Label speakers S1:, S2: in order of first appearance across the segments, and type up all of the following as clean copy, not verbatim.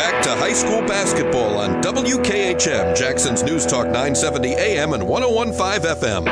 S1: back to high school basketball on WKHM, Jackson's News Talk 970 AM and 101.5 FM.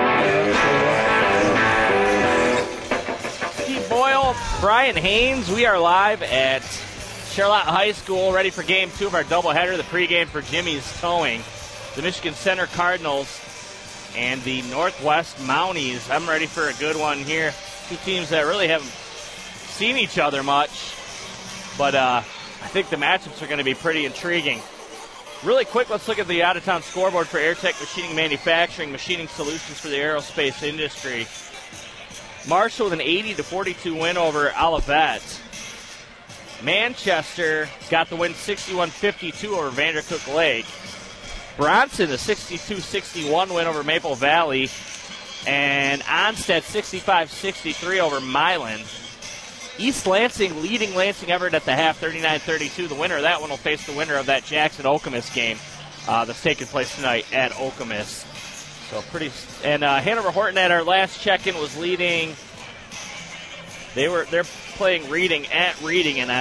S2: Steve Boyle, Brian Haynes, we are live at Charlotte High School, ready for Game 2 of our doubleheader, the pregame for Jimmy's Towing. The Michigan Center Cardinals and the Northwest Mounties. I'm ready for a good one here. Two teams that really haven't seen each other much, but I think the matchups are going to be pretty intriguing. Really quick, let's look at the out-of-town scoreboard for Airtech Machining Manufacturing, machining solutions for the aerospace industry. Marshall with an 80-42 win over Olivet. Manchester got the win 61-52 over Vandercook Lake. Bronson, a 62-61 win over Maple Valley. And Onstead, 65-63 over Milan. East Lansing leading Lansing Everett at the half, 39-32. The winner of that one will face the winner of that Jackson-Okemos game that's taking place tonight at Okemos. So pretty. And Hanover Horton at our last check-in was leading. They're playing Reading at Reading, and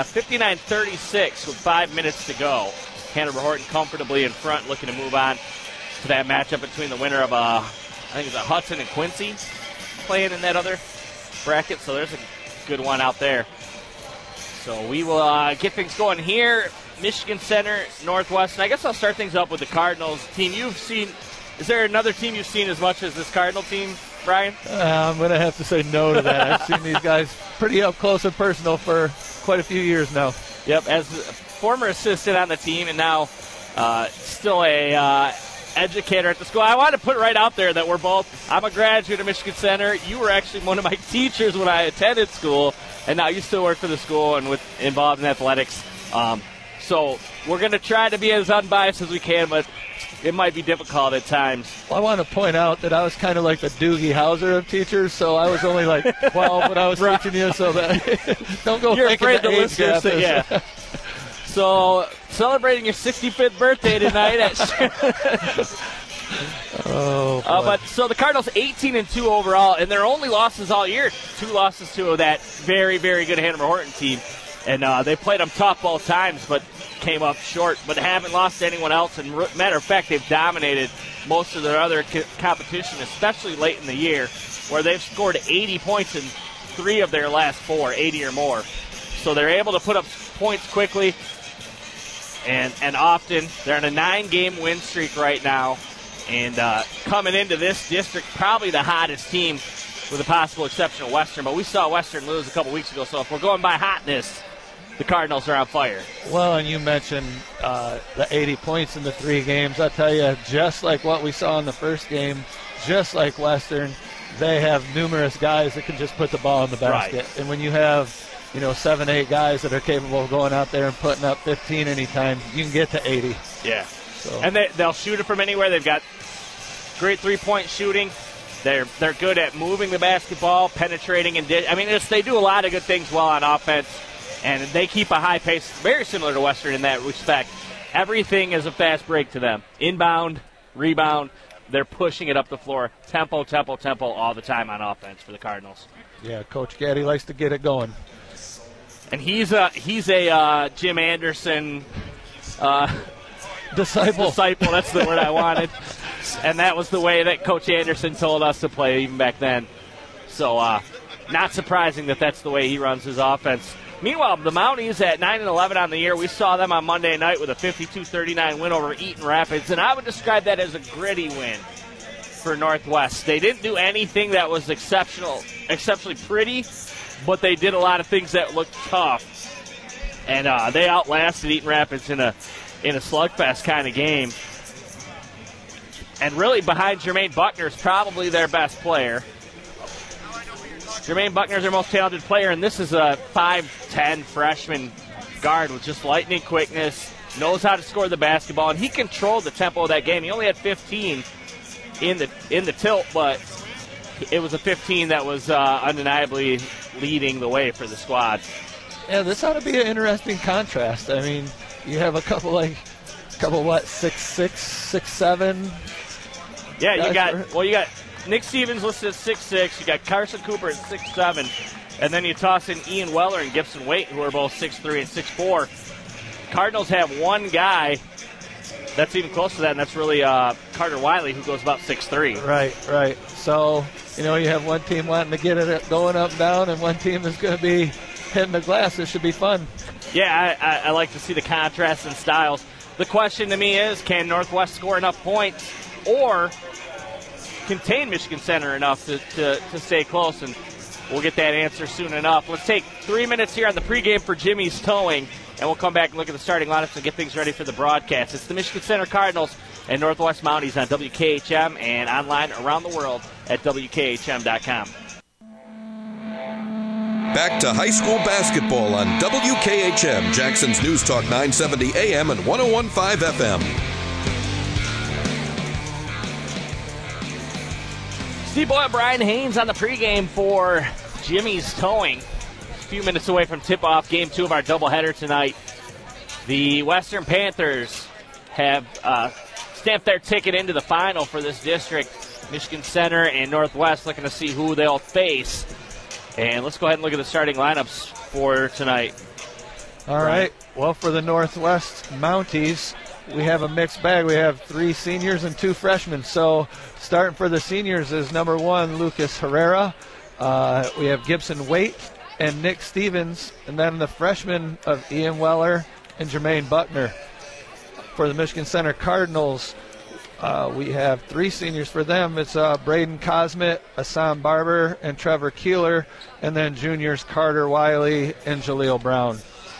S2: 59-36 with 5 minutes to go. Hanover Horton comfortably in front, looking to move on to that matchup between the winner of I think it's Hudson and Quincy playing in that other bracket. So there's a good one out there. So we will get things going here. Michigan Center, Northwest. And I guess I'll start things up with the Cardinals team. You've seen, is there another team you've seen as much as this Cardinal team, Brian?
S3: I'm going to have to say no to that. I've seen these guys pretty up close and personal for quite a few years now.
S2: Yep, as a former assistant on the team and now still a educator at the school. I want to put right out there that I'm a graduate of Michigan Center. You were actually one of my teachers when I attended school, and now you still work for the school and involved in athletics. So we're going to try to be as unbiased as we can, but it might be difficult at times.
S3: Well, I want to point out that I was kind of like the Doogie Howser of teachers, so I was only like 12 when I was teaching you, so that don't go
S2: You're
S3: thinking
S2: afraid
S3: the age gap is.
S2: Yeah. So, celebrating your 65th birthday tonight at but so the Cardinals 18-2 overall, and their only losses all year, 2 losses to that very, very good Hanover Horton team. And they played them tough both times, but came up short, but haven't lost to anyone else. And matter of fact, they've dominated most of their other competition, especially late in the year, where they've scored 80 points in 3 of their last 4, 80 or more. So they're able to put up points quickly. And often, they're on a 9-game win streak right now. And coming into this district, probably the hottest team with the possible exception of Western. But we saw Western lose a couple weeks ago, so if we're going by hotness, the Cardinals are on fire.
S3: Well, and you mentioned the 80 points in the 3 games. I'll tell you, just like what we saw in the first game, just like Western, they have numerous guys that can just put the ball in the basket.
S2: Right.
S3: And when you have 7, 8 guys that are capable of going out there and putting up 15 anytime, you can get to 80.
S2: Yeah.
S3: So.
S2: And they'll shoot it from anywhere. They've got great three-point shooting. They're good at moving the basketball, penetrating, and they do a lot of good things well on offense, and they keep a high pace, very similar to Western in that respect. Everything is a fast break to them. Inbound, rebound, they're pushing it up the floor. Tempo all the time on offense for the Cardinals.
S3: Yeah, Coach Gaddy likes to get it going.
S2: And he's a Jim Anderson
S3: disciple.
S2: That's the word I wanted. And that was the way that Coach Anderson told us to play even back then. So not surprising that that's the way he runs his offense. Meanwhile, the Mounties at 9-11 on the year, we saw them on Monday night with a 52-39 win over Eaton Rapids, and I would describe that as a gritty win for Northwest. They didn't do anything that was exceptionally pretty, but they did a lot of things that looked tough, and they outlasted Eaton Rapids in a slugfest kind of game. And really behind Jermaine Buckner is probably their best player. Jermaine Buckner is their most talented player, and this is a 5'10 freshman guard with just lightning quickness, knows how to score the basketball, and he controlled the tempo of that game. He only had 15 in the tilt, but it was a 15 that was undeniably leading the way for the squad.
S3: Yeah, this ought to be an interesting contrast. I mean, you have a couple 6'6", 6'7".
S2: Yeah, you got Nick Stevens listed at 6'6". You got Carson Cooper at 6'7", and then you toss in Ian Weller and Gibson Waite, who are both 6'3" and 6'4". Cardinals have one guy that's even close to that, and that's really Carter Wiley, who goes about 6'3".
S3: Right. So, you have one team wanting to get it going up and down, and one team that's going to be hitting the glass. This should be fun.
S2: Yeah, I like to see the contrast in styles. The question to me is, can Northwest score enough points or contain Michigan Center enough to stay close? And we'll get that answer soon enough. Let's take 3 minutes here on the pregame for Jimmy's Towing, and we'll come back and look at the starting lineups and get things ready for the broadcast. It's the Michigan Center Cardinals and Northwest Mounties on WKHM and online around the world at WKHM.com.
S1: Back to high school basketball on WKHM, Jackson's News Talk 970 AM and 101.5 FM.
S2: Steve Boyle, Brian Haynes on the pregame for Jimmy's Towing. A few minutes away from tip-off game 2 of our doubleheader tonight. The Western Panthers have stamped their ticket into the final for this district. Michigan Center and Northwest looking to see who they'll face. And let's go ahead and look at the starting lineups for tonight.
S3: All right. Well, for the Northwest Mounties, we have a mixed bag. We have 3 seniors and 2 freshmen. So starting for the seniors is number 1, Lucas Herrera. We have Gibson Waite and Nick Stevens. And then the freshmen of Ian Weller and Jermaine Buckner. For the Michigan Center Cardinals, we have 3 seniors for them. It's Braden Cosmet, Assam Barber, and Trevor Keeler. And then juniors Carter Wiley and Jaleel Brown.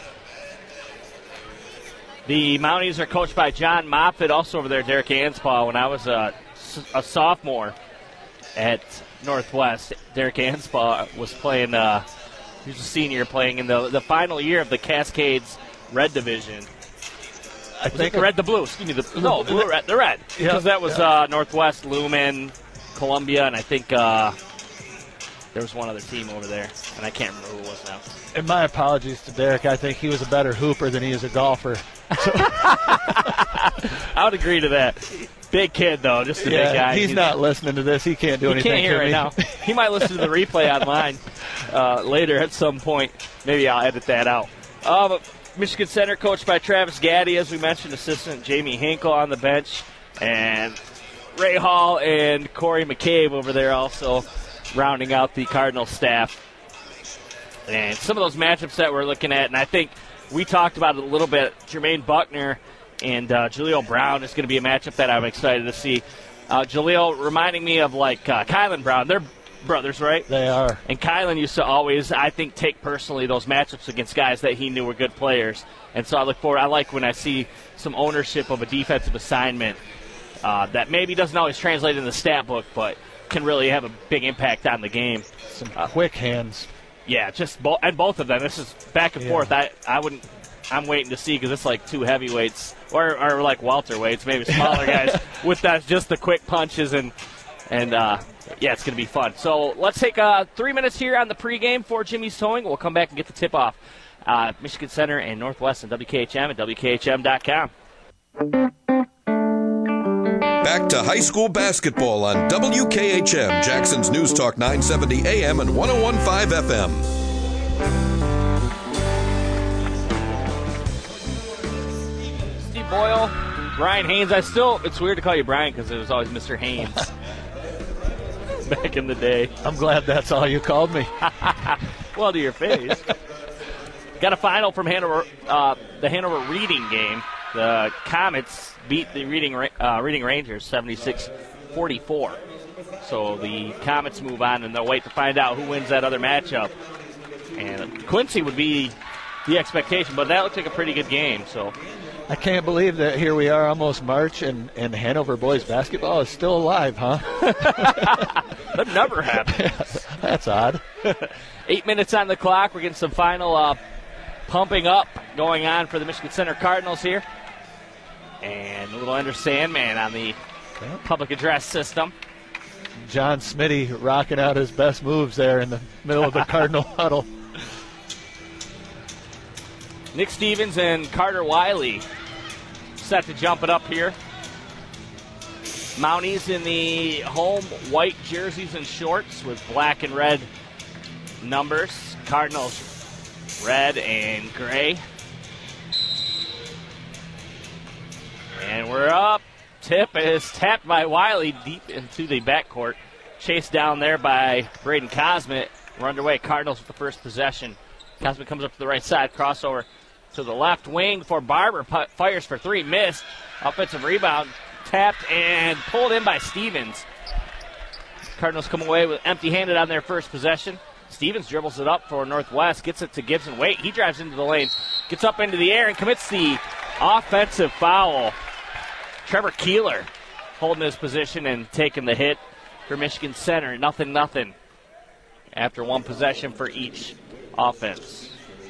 S2: The Mounties are coached by John Moffitt, also over there, Derek Anspaugh. When I was a sophomore at Northwest, Derek Anspaugh was playing, he was a senior playing in the final year of the Cascades Red Division. I think the red, the blue. Excuse me, blue, red, the red.
S3: Yeah,
S2: because that was Northwest, Lumen, Columbia, and I think there was one other team over there, and I can't remember who it was now.
S3: And my apologies to Derek. I think he was a better hooper than he is a golfer. So.
S2: I would agree to that. Big kid, though, just a big guy.
S3: He's not listening to this. He can't do anything.
S2: He can't hear right now. He might listen to the replay online later at some point. Maybe I'll edit that out. Michigan Center coached by Travis Gaddy, as we mentioned, assistant Jamie Hinkle on the bench, and Ray Hall and Corey McCabe over there also rounding out the Cardinal staff. And some of those matchups that we're looking at, and I think we talked about it a little bit, Jermaine Buckner and Jaleel Brown is going to be a matchup that I'm excited to see. Jaleel reminding me of like Kylan Brown. They're brothers, right?
S3: They are.
S2: And Kylan used to always, I think, take personally those matchups against guys that he knew were good players. And so I look forward. I like when I see some ownership of a defensive assignment that maybe doesn't always translate in the stat book, but can really have a big impact on the game.
S3: Some quick hands.
S2: Yeah, just both of them. This is back and forth. I'm waiting to see because it's like 2 heavyweights or like welterweights, maybe smaller guys with just the quick punches and yeah, it's going to be fun. So let's take 3 minutes here on the pregame for Jimmy's Towing. We'll come back and get the tip-off. Michigan Center and Northwest and WKHM and WKHM.com.
S1: Back to high school basketball on WKHM, Jackson's News Talk 970 AM and 101.5 FM.
S2: Steve Boyle, Brian Haynes. It's weird to call you Brian because it was always Mr. Haynes back in the day.
S3: I'm glad that's all you called me.
S2: Well, to your face. Got a final from Hanover, the Hanover Reading game. The Comets beat the Reading Rangers 76-44. So the Comets move on, and they'll wait to find out who wins that other matchup. And Quincy would be the expectation, but that looks like a pretty good game. So
S3: I can't believe that here we are almost March, and Hanover boys basketball is still alive, huh?
S2: That never happened.
S3: That's odd.
S2: 8 minutes on the clock. We're getting some final pumping up going on for the Michigan Center Cardinals here. And a little Ender Sandman on the public address system.
S3: John Smitty rocking out his best moves there in the middle of the Cardinal huddle.
S2: Nick Stevens and Carter Wiley set to jump it up here. Mounties in the home white jerseys and shorts with black and red numbers. Cardinals red and gray. And we're up. Tip is tapped by Wiley deep into the backcourt. Chased down there by Braden Cosmet. We're underway. Cardinals with the first possession. Cosmet comes up to the right side. Crossover to the left wing for Barber. Fires for three. Missed. Offensive rebound. Tapped and pulled in by Stevens. Cardinals come away with empty-handed on their first possession. Stevens dribbles it up for Northwest. Gets it to Gibson. Wait, he drives into the lane. Gets up into the air and commits the offensive foul. Trevor Keeler holding his position and taking the hit for Michigan Center. 0-0 after one possession for each offense.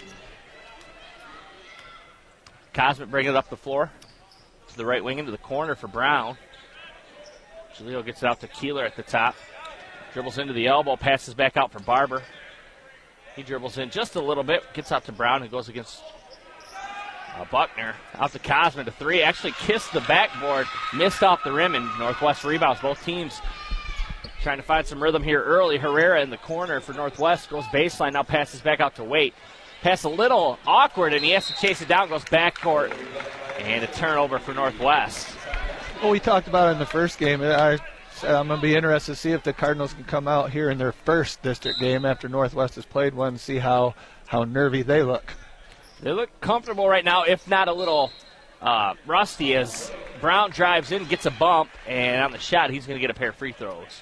S2: Cosmet bringing it up the floor to the right wing into the corner for Brown. Jaleel gets it out to Keeler at the top. Dribbles into the elbow, passes back out for Barber. He dribbles in just a little bit, gets out to Brown, who goes against Buckner. Out to Cosmet, a three. Actually kissed the backboard, missed off the rim, and Northwest rebounds. Both teams trying to find some rhythm here early. Herrera in the corner for Northwest, goes baseline, now passes back out to Waite. Pass a little awkward, and he has to chase it down, goes backcourt, and a turnover for Northwest.
S3: Well, we talked about it in the first game. I'm going to be interested to see if the Cardinals can come out here in their first district game after Northwest has played one and see how nervy they look.
S2: They look comfortable right now, if not a little rusty, as Brown drives in, gets a bump, and on the shot, he's going to get a pair of free throws.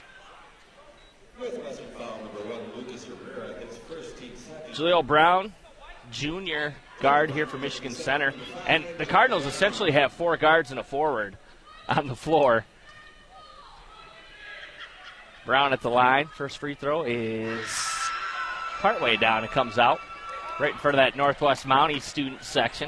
S2: Jaleel Brown, junior guard here for Michigan Center. And the Cardinals essentially have four guards and a forward on the floor. Brown at the line. First free throw is partway down. It comes out right in front of that Northwest Mountie student section.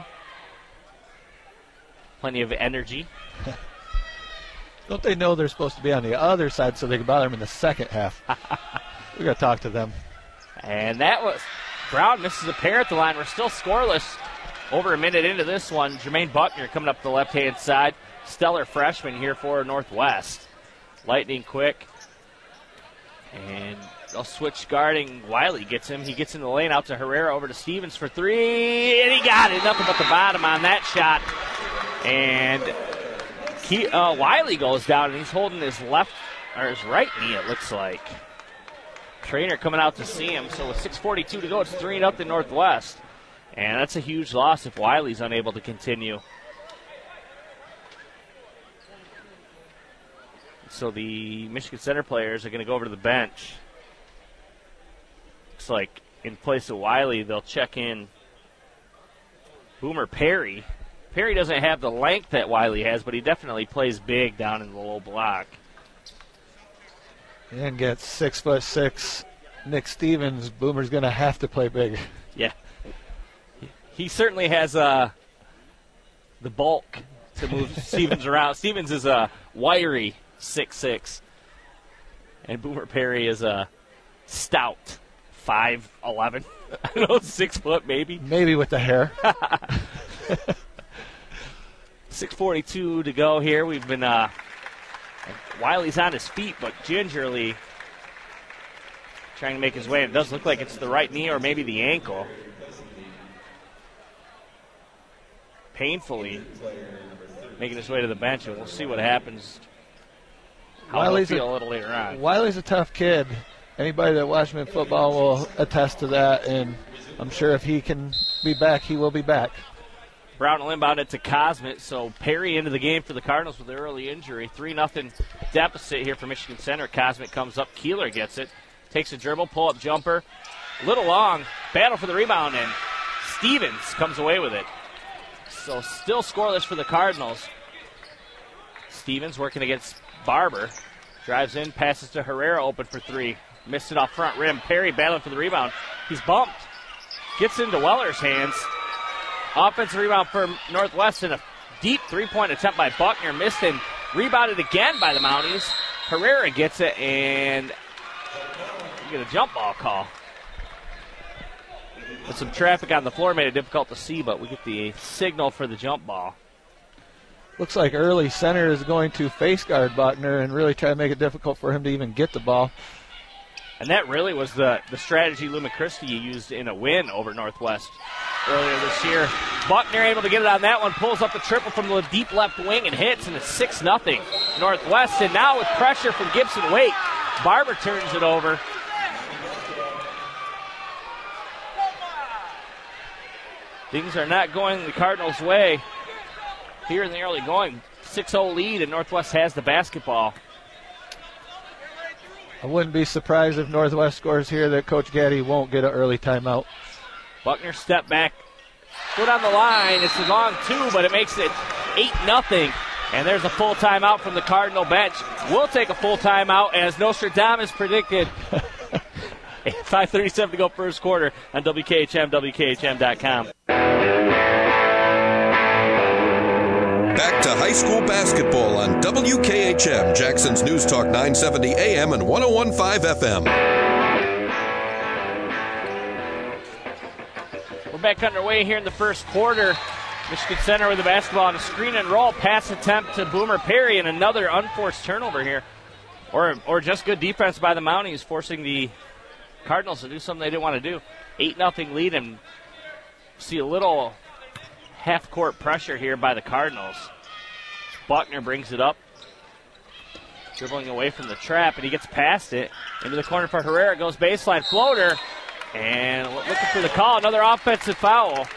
S2: Plenty of energy.
S3: Don't they know they're supposed to be on the other side so they can bother them in the second half? We got to talk to them.
S2: And that was Brown misses a pair at the line. We're still scoreless over a minute into this one. Jermaine Buckner coming up the left-hand side. Stellar freshman here for Northwest. Lightning quick. And they'll switch guarding. Wiley gets him. He gets in the lane out to Herrera, over to Stevens for three. And he got it. Nothing but the bottom on that shot. And Wiley goes down, and he's holding his left or his right knee, it looks like. Trainer coming out to see him. So with 6:42 to go, it's 3-0 Northwest. And that's a huge loss if Wiley's unable to continue. So the Michigan Center players are going to go over to the bench. Looks like in place of Wiley, they'll check in Boomer Perry. Perry doesn't have the length that Wiley has, but he definitely plays big down in the low block.
S3: And gets 6'6" Nick Stevens. Boomer's going to have to play big.
S2: Yeah. He certainly has the bulk to move Stevens around. Stevens is a wiry 6'6", and Boomer Perry is a stout 5'11". I don't know, 6 foot maybe.
S3: Maybe with the hair.
S2: 6:42 to go here. We've been Wiley's on his feet, but gingerly trying to make his way. It does look like it's the right knee or maybe the ankle. Painfully making his way to the bench, and we'll see what happens. How he'll feel a little later on.
S3: Wiley's a tough kid. Anybody that watched him in football will attest to that, and I'm sure if he can be back, he will be back.
S2: Brown will inbound it to Cosmet, so Perry into the game for the Cardinals with an early injury. 3-0 deficit here for Michigan Center. Cosmet comes up, Keeler gets it, takes a dribble, pull-up jumper. A little long, battle for the rebound, and Stevens comes away with it. So still scoreless for the Cardinals. Stevens working against Barber. Drives in, passes to Herrera, open for three. Missed it off front rim. Perry battling for the rebound. He's bumped. Gets into Weller's hands. Offensive rebound for Northwest, and a deep three-point attempt by Buckner. Missed and rebounded again by the Mounties. Herrera gets it, and you get a jump ball call. With some traffic on the floor, made it difficult to see, but we get the signal for the jump ball.
S3: Looks like early center is going to face guard Buckner and really try to make it difficult for him to even get the ball.
S2: And that really was the strategy Lou McChristy used in a win over Northwest earlier this year. Buckner able to get it on that one, pulls up the triple from the deep left wing and hits, and it's 6-0 Northwest. And now with pressure from Gibson Waite, Barber turns it over. Things are not going the Cardinals' way here in the early going. 6-0 lead, and Northwest has the basketball.
S3: I wouldn't be surprised if Northwest scores here that Coach Gaddy won't get an early timeout.
S2: Buckner step back, foot on the line. It's a long two, but it makes it 8-0. And there's a full timeout from the Cardinal bench. We'll take a full timeout as Nostradamus predicted. 5:37 to go first quarter on WKHM, WKHM.com.
S1: Back to high school basketball on WKHM, Jackson's News Talk 970 AM and 101.5 FM.
S2: We're back underway here in the first quarter. Michigan Center with the basketball on a screen and roll. Pass attempt to Boomer Perry, and another unforced turnover here. Or just good defense by the Mounties, forcing the Cardinals to do something they didn't want to do. 8-0 lead, and see a little half-court pressure here by the Cardinals. Buckner brings it up, dribbling away from the trap, and he gets past it. Into the corner for Herrera, goes baseline floater, and looking for the call, another offensive foul.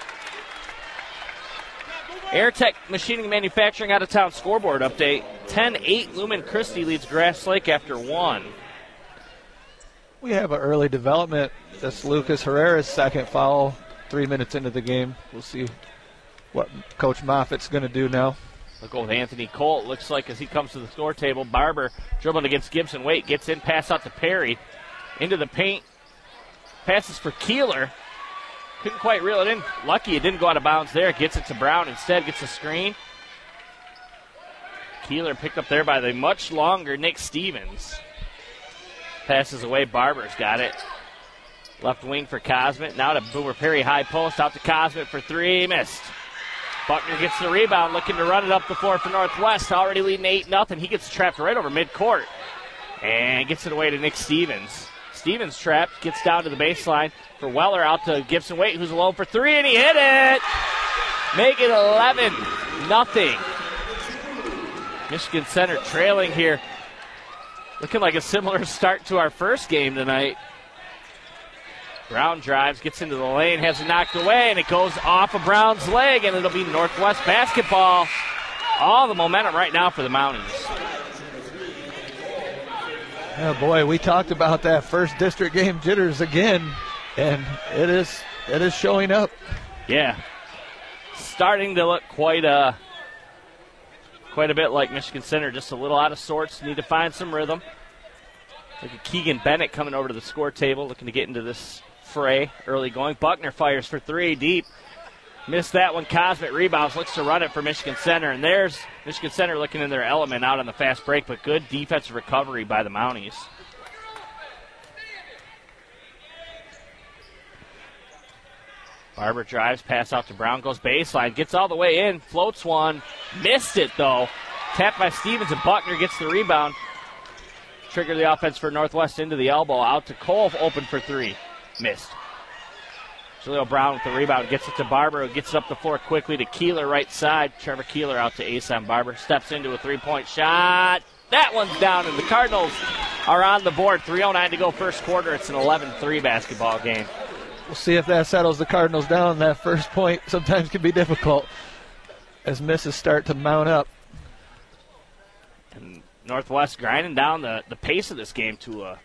S2: Airtech Machining and Manufacturing out-of-town scoreboard update. 10-8, Lumen Christi leads Grass Lake after 1.
S3: We have an early development. That's Lucas Herrera's second foul 3 minutes into the game. We'll see what Coach Moffitt's going to do now.
S2: We'll go with Anthony Colt. Looks like as he comes to the score table, Barber dribbling against Gibson Waite, gets in, pass out to Perry. Into the paint. Passes for Keeler. Couldn't quite reel it in. Lucky it didn't go out of bounds there. Gets it to Brown instead. Gets a screen. Keeler picked up there by the much longer Nick Stevens. Passes away. Barber's got it. Left wing for Cosmet. Now to Boomer Perry. High post. Out to Cosmet for three. Missed. Buckner gets the rebound. Looking to run it up the floor for Northwest. Already leading 8-0. He gets trapped right over midcourt. And gets it away to Nick Stevens. Stevens trapped. Gets down to the baseline for Weller. Out to Gibson Waite, who's alone for three. And he hit it. Make it 11-0. Michigan Center trailing here. Looking like a similar start to our first game tonight. Brown drives, gets into the lane, has it knocked away, and it goes off of Brown's leg, and it'll be Northwest basketball. All the momentum right now for the Mounties.
S3: Oh boy, we talked about that first district game jitters again, and it is showing up.
S2: Yeah, starting to look quite a bit like Michigan Center, just a little out of sorts. Need to find some rhythm. Look at Keegan Bennett coming over to the score table, looking to get into this fray early going. Buckner fires for three deep. Missed that one. Cosmet rebounds, looks to run it for Michigan Center. And there's Michigan Center looking in their element out on the fast break, but good defensive recovery by the Mounties. Barber drives, pass out to Brown, goes baseline, gets all the way in, floats one, missed it though. Tapped by Stevens, and Buckner gets the rebound. Trigger the offense for Northwest into the elbow, out to Cole, open for three. Missed. Jaleel Brown with the rebound, gets it to Barber, who gets it up the floor quickly to Keeler right side. Trevor Keeler out to Asan Barber, steps into a three-point shot. That one's down, and the Cardinals are on the board. 3:09 to go first quarter. It's an 11-3 basketball game.
S3: We'll see if that settles the Cardinals down. That first point sometimes can be difficult as misses start to mount up.
S2: And Northwest grinding down the pace of this game to an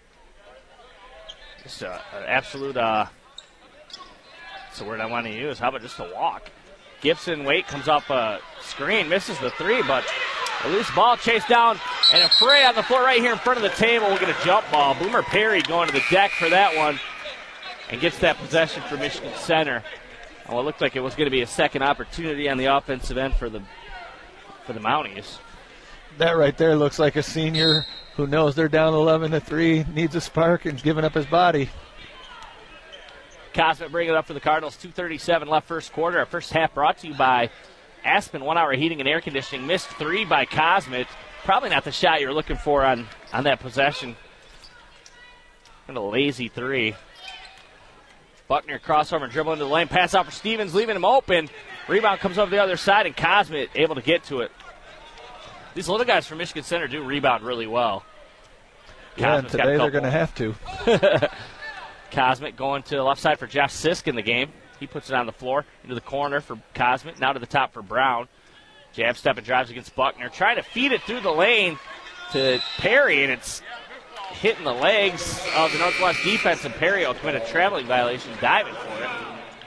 S2: absolute, that's the word I want to use. How about just a walk? Gibson Waite comes off a screen, misses the three, but a loose ball chased down, and a fray on the floor right here in front of the table. We'll get a jump ball. Boomer Perry going to the deck for that one and gets that possession for Michigan Center. Well, it looked like it was going to be a second opportunity on the offensive end for the Mounties.
S3: That right there looks like a senior who knows they're down 11-3, needs a spark, and giving up his body.
S2: Cosmet bringing it up for the Cardinals. 2:37 left first quarter. Our first half brought to you by Aspen 1 Hour Heating and Air Conditioning. Missed three by Cosmet. Probably not the shot you were looking for on that possession. And a lazy three. Buckner crossover and dribble into the lane. Pass out for Stevens, leaving him open. Rebound comes over the other side, and Cosmet able to get to it. These little guys from Michigan Center do rebound really well.
S3: Yeah, and today they're going to have to.
S2: Cosmet going to the left side for Jeff Sisk in the game. He puts it on the floor, into the corner for Cosmet, now to the top for Brown. Jab step and drives against Buckner, trying to feed it through the lane to Perry, and it's hitting the legs of the Northwest defense, and Perry will commit a traveling violation, diving for it.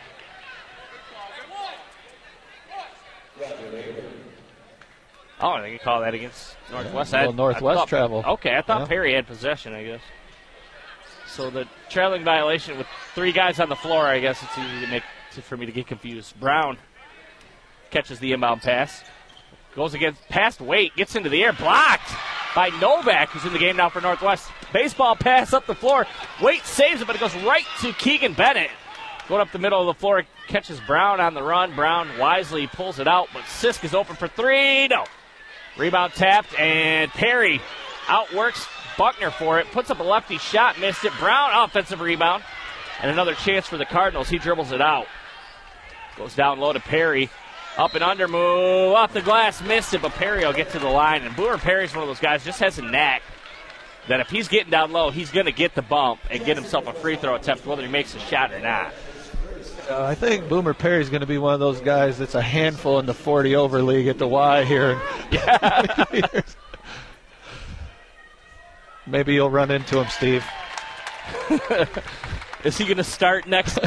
S2: Oh, I think you call that against Northwest.
S3: Yeah, Northwest travel.
S2: Okay, I thought Perry had possession, I guess. So the traveling violation with 3 guys on the floor, I guess it's easy for me to get confused. Brown catches the inbound pass. Goes against past Waite, gets into the air, blocked by Novak, who's in the game now for Northwest. Baseball pass up the floor. Waite saves it, but it goes right to Keegan Bennett. Going up the middle of the floor, catches Brown on the run. Brown wisely pulls it out, but Sisk is open for 3. No. Rebound tapped, and Perry outworks Buckner for it. Puts up a lefty shot, missed it. Brown, offensive rebound. And another chance for the Cardinals. He dribbles it out. Goes down low to Perry. Up and under move, off the glass, missed it, but Perry will get to the line. And Boomer Perry's one of those guys, just has a knack that if he's getting down low, he's going to get the bump and get himself a free throw attempt, whether he makes a shot or not.
S3: I think Boomer Perry's going to be one of those guys that's a handful in the 40 over league at the Y here.
S2: Yeah.
S3: Maybe you'll run into him, Steve.
S2: Is he going to start next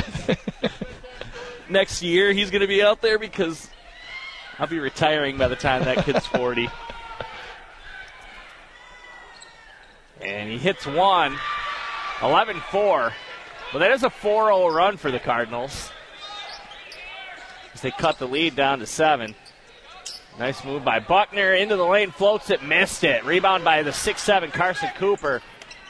S2: year? He's going to be out there because I'll be retiring by the time that kid's 40. And he hits one, 11-4. But that is a 4-0 run for the Cardinals as they cut the lead down to 7. Nice move by Buckner. Into the lane, floats it, missed it. Rebound by the 6'7" Carson Cooper.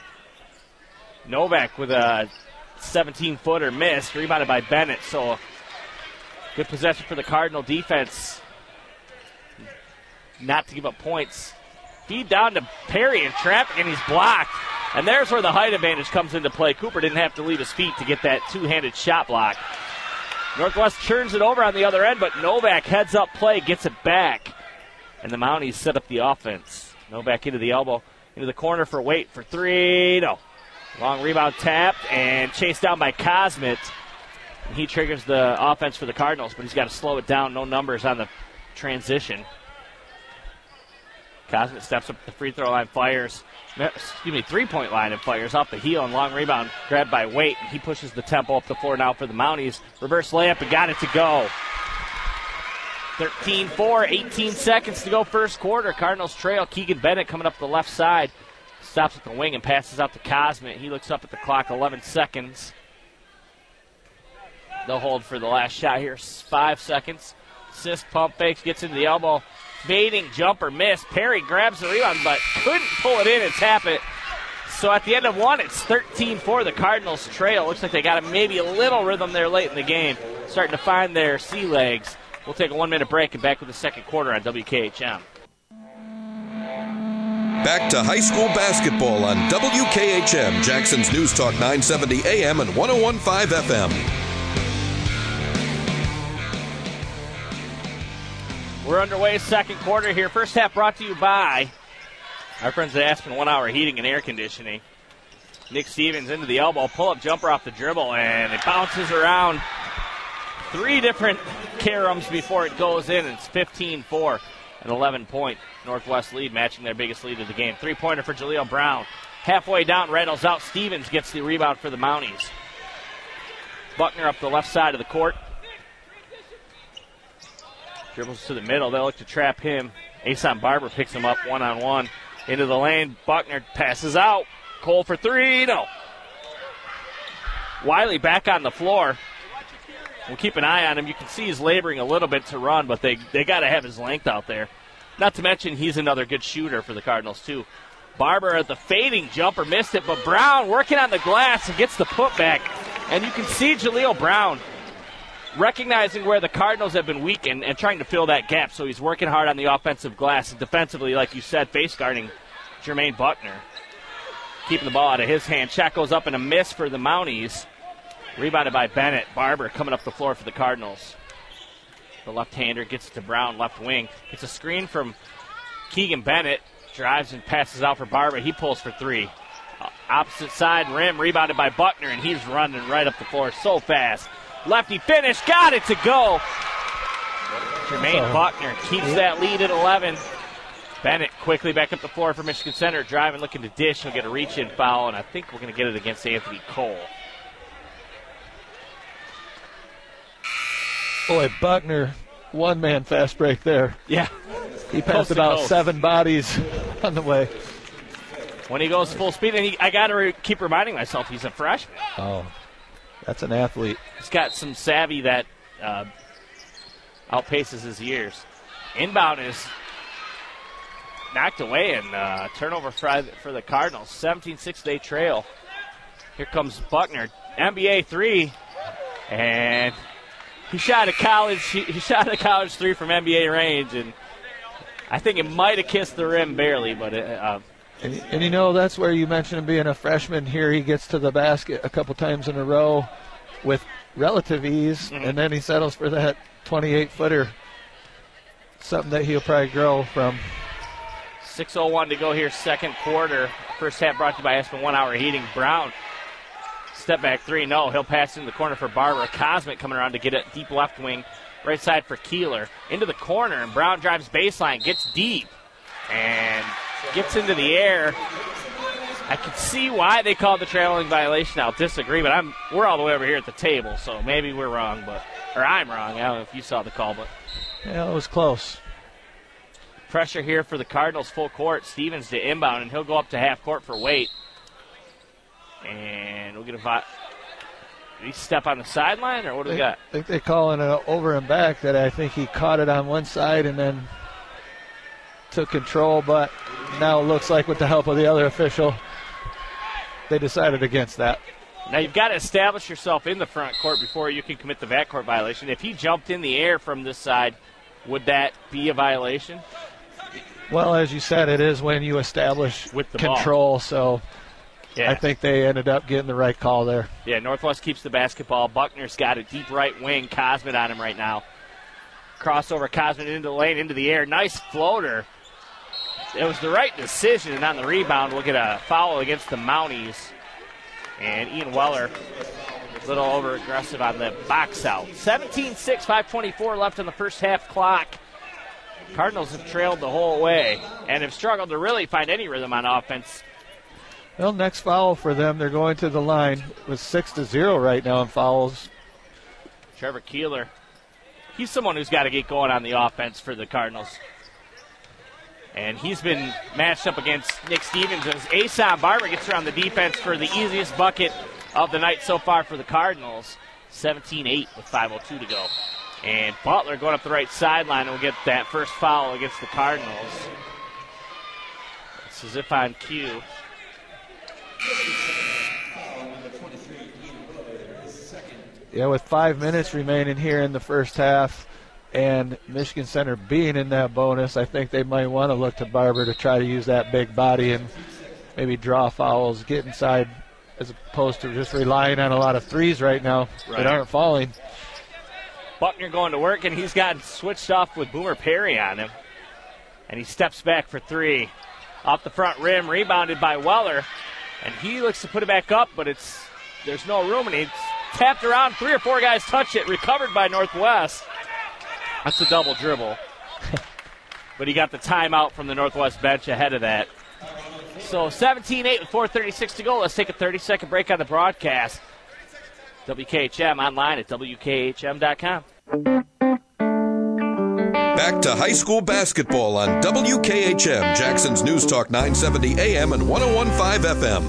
S2: Novak with a 17-footer missed. Rebounded by Bennett. So good possession for the Cardinal defense. Not to give up points. Feed down to Perry in traffic, and he's blocked. And there's where the height advantage comes into play. Cooper didn't have to leave his feet to get that two-handed shot block. Northwest churns it over on the other end, but Novak heads up play, gets it back. And the Mounties set up the offense. Novak into the elbow, into the corner for Waite for 3. No. Long rebound tapped and chased down by Cosmet. And he triggers the offense for the Cardinals, but he's got to slow it down. No numbers on the transition. Cosmet steps up the free throw line, fires. Three-point line and fires off the heel, and long rebound grabbed by Waite. He pushes the tempo up the floor now for the Mounties. Reverse layup and got it to go. 13-4, 18 seconds to go first quarter. Cardinals trail. Keegan Bennett coming up the left side. Stops at the wing and passes out to Cosmet. He looks up at the clock, 11 seconds. They'll hold for the last shot here, 5 seconds. Sisk pump fakes, gets into the elbow. Fading jumper miss. Perry grabs the rebound, but couldn't pull it in and tap it. So at the end of one, it's 13-4. The Cardinals trail. Looks like they got maybe a little rhythm there late in the game. Starting to find their sea legs. We'll take a 1-minute break and back with the second quarter on WKHM.
S1: Back to high school basketball on WKHM, Jackson's News Talk 970 AM and 101.5 FM.
S2: We're underway, second quarter here. First half brought to you by our friends at Aspen 1 Hour Heating and Air Conditioning. Nick Stevens into the elbow, pull-up jumper off the dribble, and it bounces around 3 different caroms before it goes in. It's 15-4, an 11-point Northwest lead, matching their biggest lead of the game. 3-pointer for Jaleel Brown. Halfway down, rattles out. Stevens gets the rebound for the Mounties. Buckner up the left side of the court. Dribbles to the middle. They'll look to trap him. Asan Barber picks him up one-on-one. Into the lane. Buckner passes out. Cole for 3. No. Wiley back on the floor. We'll keep an eye on him. You can see he's laboring a little bit to run, but they got to have his length out there. Not to mention he's another good shooter for the Cardinals, too. Barber at the fading jumper, missed it, but Brown working on the glass and gets the putback. And you can see Jaleel Brown recognizing where the Cardinals have been weak and trying to fill that gap. So he's working hard on the offensive glass and defensively, like you said, face guarding Jermaine Buckner. Keeping the ball out of his hand. Shot goes up and a miss for the Mounties. Rebounded by Bennett. Barber coming up the floor for the Cardinals. The left-hander gets it to Brown, left wing. Gets a screen from Keegan Bennett. Drives and passes out for Barber. He pulls for three. Opposite side rim, rebounded by Buckner, and he's running right up the floor so fast. Lefty finish, got it to go. Jermaine Buckner keeps that lead at 11. Bennett quickly back up the floor for Michigan Center, driving, looking to dish. He'll get a reach-in foul, and I think we're going to get it against Anthony Cole.
S3: Boy, Buckner, one-man fast break there.
S2: Yeah.
S3: He passed about 7 bodies on the way.
S2: When he goes full speed, and I got to keep reminding myself he's a freshman.
S3: Oh, that's an athlete.
S2: He's got some savvy that outpaces his years. Inbound is knocked away, and turnover for the Cardinals. 17-6 they trail. Here comes Buckner, NBA three, and he shot a college. He shot a college three from NBA range, and I think it might have kissed the rim barely, but
S3: and you know, that's where you mentioned him being a freshman. Here he gets to the basket a couple times in a row with relative ease, and then he settles for that 28-footer, something that he'll probably grow from.
S2: 6:01 to go here, second quarter. First half brought to you by Aspen 1 Hour Heating. Brown, step back three. No, he'll pass into the corner for Barber. Cosmic coming around to get it deep left wing. Right side for Keeler. Into the corner, and Brown drives baseline, gets deep, and gets into the air. I can see why they called the trailing violation. I'll disagree, but we're all the way over here at the table, so maybe we're wrong, or I'm wrong. I don't know if you saw the call, but
S3: yeah, it was close.
S2: Pressure here for the Cardinals, full court. Stevens to inbound, and he'll go up to half court for Waite. And we'll get a did he step on the sideline, or what do we got?
S3: I think they call it an over and back. That I think he caught it on one side and then took control, but now it looks like with the help of the other official, they decided against that.
S2: Now you've got to establish yourself in the front court before you can commit the backcourt violation. If he jumped in the air from this side, would that be a violation?
S3: Well, as you said, it is when you establish
S2: with the
S3: control,
S2: ball.
S3: So
S2: yeah.
S3: I think they ended up getting the right call there.
S2: Yeah, Northwest keeps the basketball. Buckner's got a deep right wing. Cosman on him right now. Crossover, Cosman into the lane, into the air. Nice floater. It was the right decision, and on the rebound, we'll get a foul against the Mounties. And Ian Weller, a little over-aggressive on the box out. 17-6, 5:24 left on the first half clock. Cardinals have trailed the whole way and have struggled to really find any rhythm on offense.
S3: Well, next foul for them, they're going to the line with 6-0 right now in fouls.
S2: Trevor Keeler, he's someone who's got to get going on the offense for the Cardinals. And he's been matched up against Nick Stevens as Asan Barber gets around the defense for the easiest bucket of the night so far for the Cardinals. 17-8 with 5:02 to go. And Butler going up the right sideline and will get that first foul against the Cardinals. It's as if on cue.
S3: Yeah, with 5 minutes remaining here in the first half and Michigan Center being in that bonus, I think they might want to look to Barber to try to use that big body and maybe draw fouls, get inside, as opposed to just relying on a lot of threes right now that aren't falling.
S2: Buckner going to work, and he's got switched off with Boomer Perry on him. And he steps back for three. Off the front rim, rebounded by Weller. And he looks to put it back up, but there's no room, and it's tapped around. 3 or 4 guys touch it, recovered by Northwest. That's a double dribble. But he got the timeout from the Northwest bench ahead of that. So 17-8 with 4:36 to go. Let's take a 30-second break on the broadcast. WKHM online at WKHM.com.
S1: Back to high school basketball on WKHM, Jackson's News Talk 970 AM and 101.5 FM.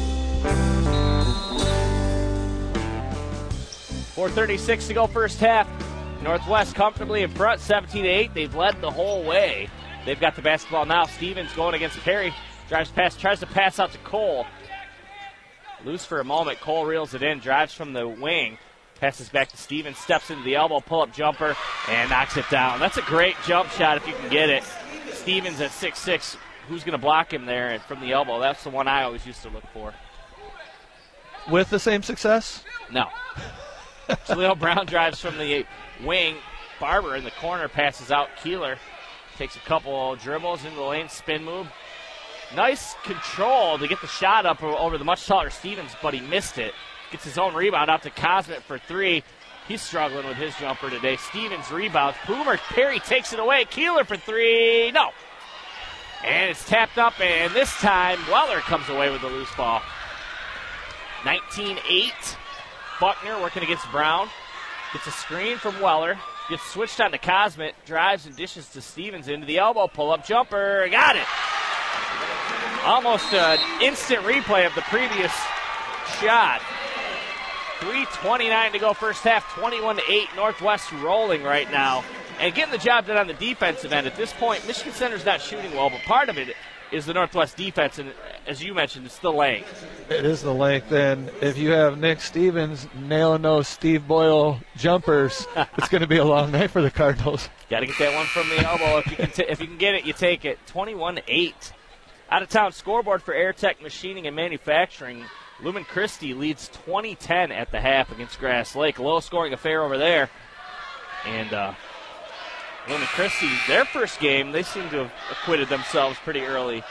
S2: 4:36 to go first half. Northwest comfortably in front, 17-8. They've led the whole way. They've got the basketball now. Stevens going against Perry. Tries to pass out to Cole. Loose for a moment. Cole reels it in, drives from the wing. Passes back to Stevens, steps into the elbow, pull-up jumper, and knocks it down. That's a great jump shot if you can get it. Stevens at 6'6". Who's going to block him there from the elbow? That's the one I always used to look for.
S3: with the same success?
S2: No. Jaleel Brown drives from the wing. Barber in the corner passes out. Keeler takes a couple dribbles into the lane, spin move. Nice control to get the shot up over the much taller Stevens, but he missed it. Gets his own rebound out to Cosmet for three. He's struggling with his jumper today. Stevens rebounds. Boomer Perry takes it away. Keeler for three. No. And it's tapped up, and this time Weller comes away with the loose ball. 19-8. Buckner working against Brown. Gets a screen from Weller. Gets switched on to Cosmet. Drives and dishes to Stevens into the elbow. Pull-up jumper. Got it. Almost an instant replay of the previous shot. 3:29 to go first half. 21-8. Northwest rolling right now. And getting the job done on the defensive end. At this point, Michigan Center's not shooting well, but part of it is the Northwest defense, and as you mentioned, it's the length.
S3: It is the length, and if you have Nick Stevens nailing those Steve Boyle jumpers, it's going to be a long night for the Cardinals.
S2: Got to get that one from the elbow. If you can get it, you take it. 21-8. Out-of-town scoreboard for Airtech Machining and Manufacturing. Lumen Christi leads 20-10 at the half against Grass Lake. Low-scoring affair over there. And Lumen Christi, their first game, they seem to have acquitted themselves pretty early.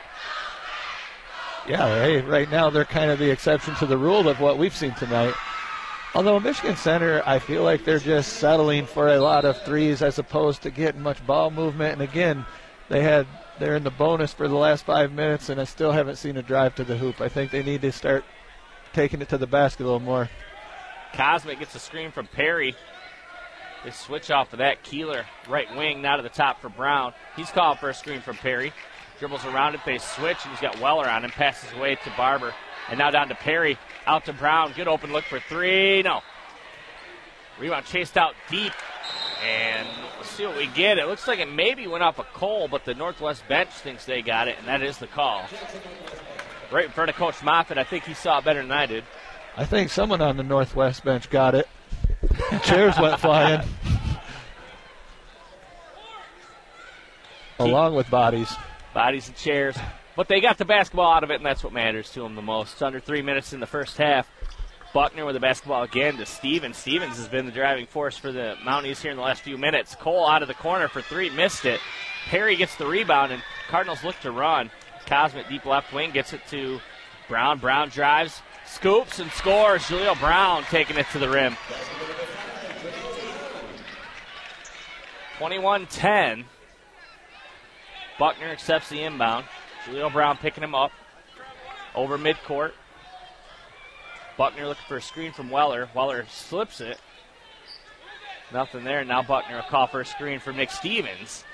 S3: Yeah, hey, right now they're kind of the exception to the rule of what we've seen tonight. Although Michigan Center, I feel like they're just settling for a lot of threes as opposed to getting much ball movement. And again, they're in the bonus for the last 5 minutes, and I still haven't seen a drive to the hoop. I think they need to start taking it to the basket a little more.
S2: Cosmic gets a screen from Perry. They switch off of that. Keeler, right wing, now to the top for Brown. He's called for a screen from Perry. Dribbles around it. They switch, and he's got Weller on him. Passes away to Barber. And now down to Perry. Out to Brown. Good open look for three. No. Rebound chased out deep. And let's see what we get. It looks like it maybe went off a Cole, but the Northwest bench thinks they got it, and that is the call. Right in front of Coach Moffitt. I think he saw it better than I did.
S3: I think someone on the Northwest bench got it. Chairs went flying. Along with bodies.
S2: Bodies and chairs. But they got the basketball out of it, and that's what matters to them the most. It's under 3 minutes in the first half. Buckner with the basketball again to Stevens. Stevens has been the driving force for the Mounties here in the last few minutes. Cole out of the corner for three, missed it. Perry gets the rebound, and Cardinals look to run. Cosmet deep left wing gets it to Brown. Brown drives, scoops, and scores. Jaleel Brown taking it to the rim. 21-10. Buckner accepts the inbound. Jaleel Brown picking him up over midcourt. Buckner looking for a screen from Weller. Weller slips it. Nothing there. Now Buckner will call for a screen from Nick Stevens.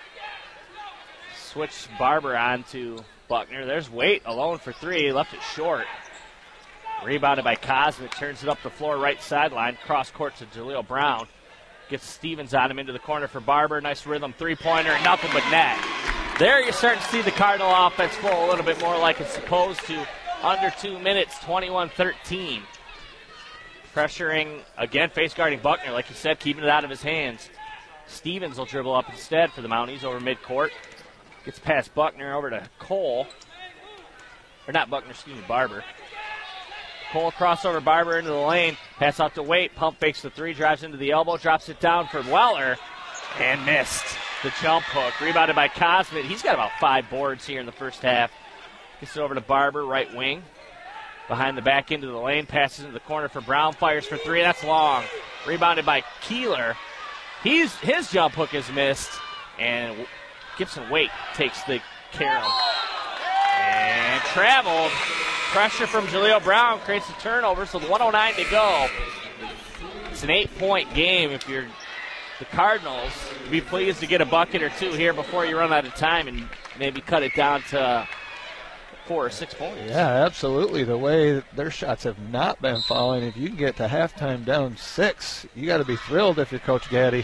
S2: Switch Barber on to Buckner. There's Waite alone for three. Left it short. Rebounded by Cosmic. Turns it up the floor right sideline. Cross court to Jaleel Brown. Gets Stevens on him into the corner for Barber. Nice rhythm three-pointer. Nothing but net. There you're starting to see the Cardinal offense flow a little bit more like it's supposed to. Under 2 minutes, 21-13. Pressuring, again, face guarding Buckner, like you said, keeping it out of his hands. Stevens will dribble up instead for the Mounties over midcourt. Gets past Buckner over to Cole. Or not Buckner, excuse me, Barber. Cole crossover Barber into the lane. Pass out to Waite. Pump fakes the three, drives into the elbow, drops it down for Weller, and missed the jump hook. Rebounded by Cosmet. He's got about 5 boards here in the first half. Gets it over to Barber, right wing. Behind the back into the lane. Passes into the corner for Brown. Fires for three. That's long. Rebounded by Keeler. His jump hook is missed. And Gibson Waite takes the carom. And traveled. Pressure from Jaleel Brown creates a turnover. So 1:09 to go. It's an 8-point game. If you're the Cardinals, be pleased to get a bucket or two here before you run out of time and maybe cut it down to 4 or 6 points.
S3: Yeah, absolutely. The way their shots have not been falling, if you can get to halftime down 6, you got to be thrilled if you're Coach Gaddy.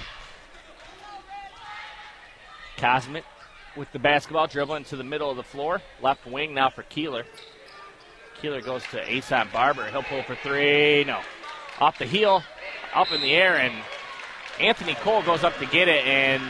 S2: Cosmet with the basketball, dribbling to the middle of the floor. Left wing now for Keeler. Keeler goes to Asan Barber. He'll pull for three. No. Off the heel, up in the air, and Anthony Cole goes up to get it, and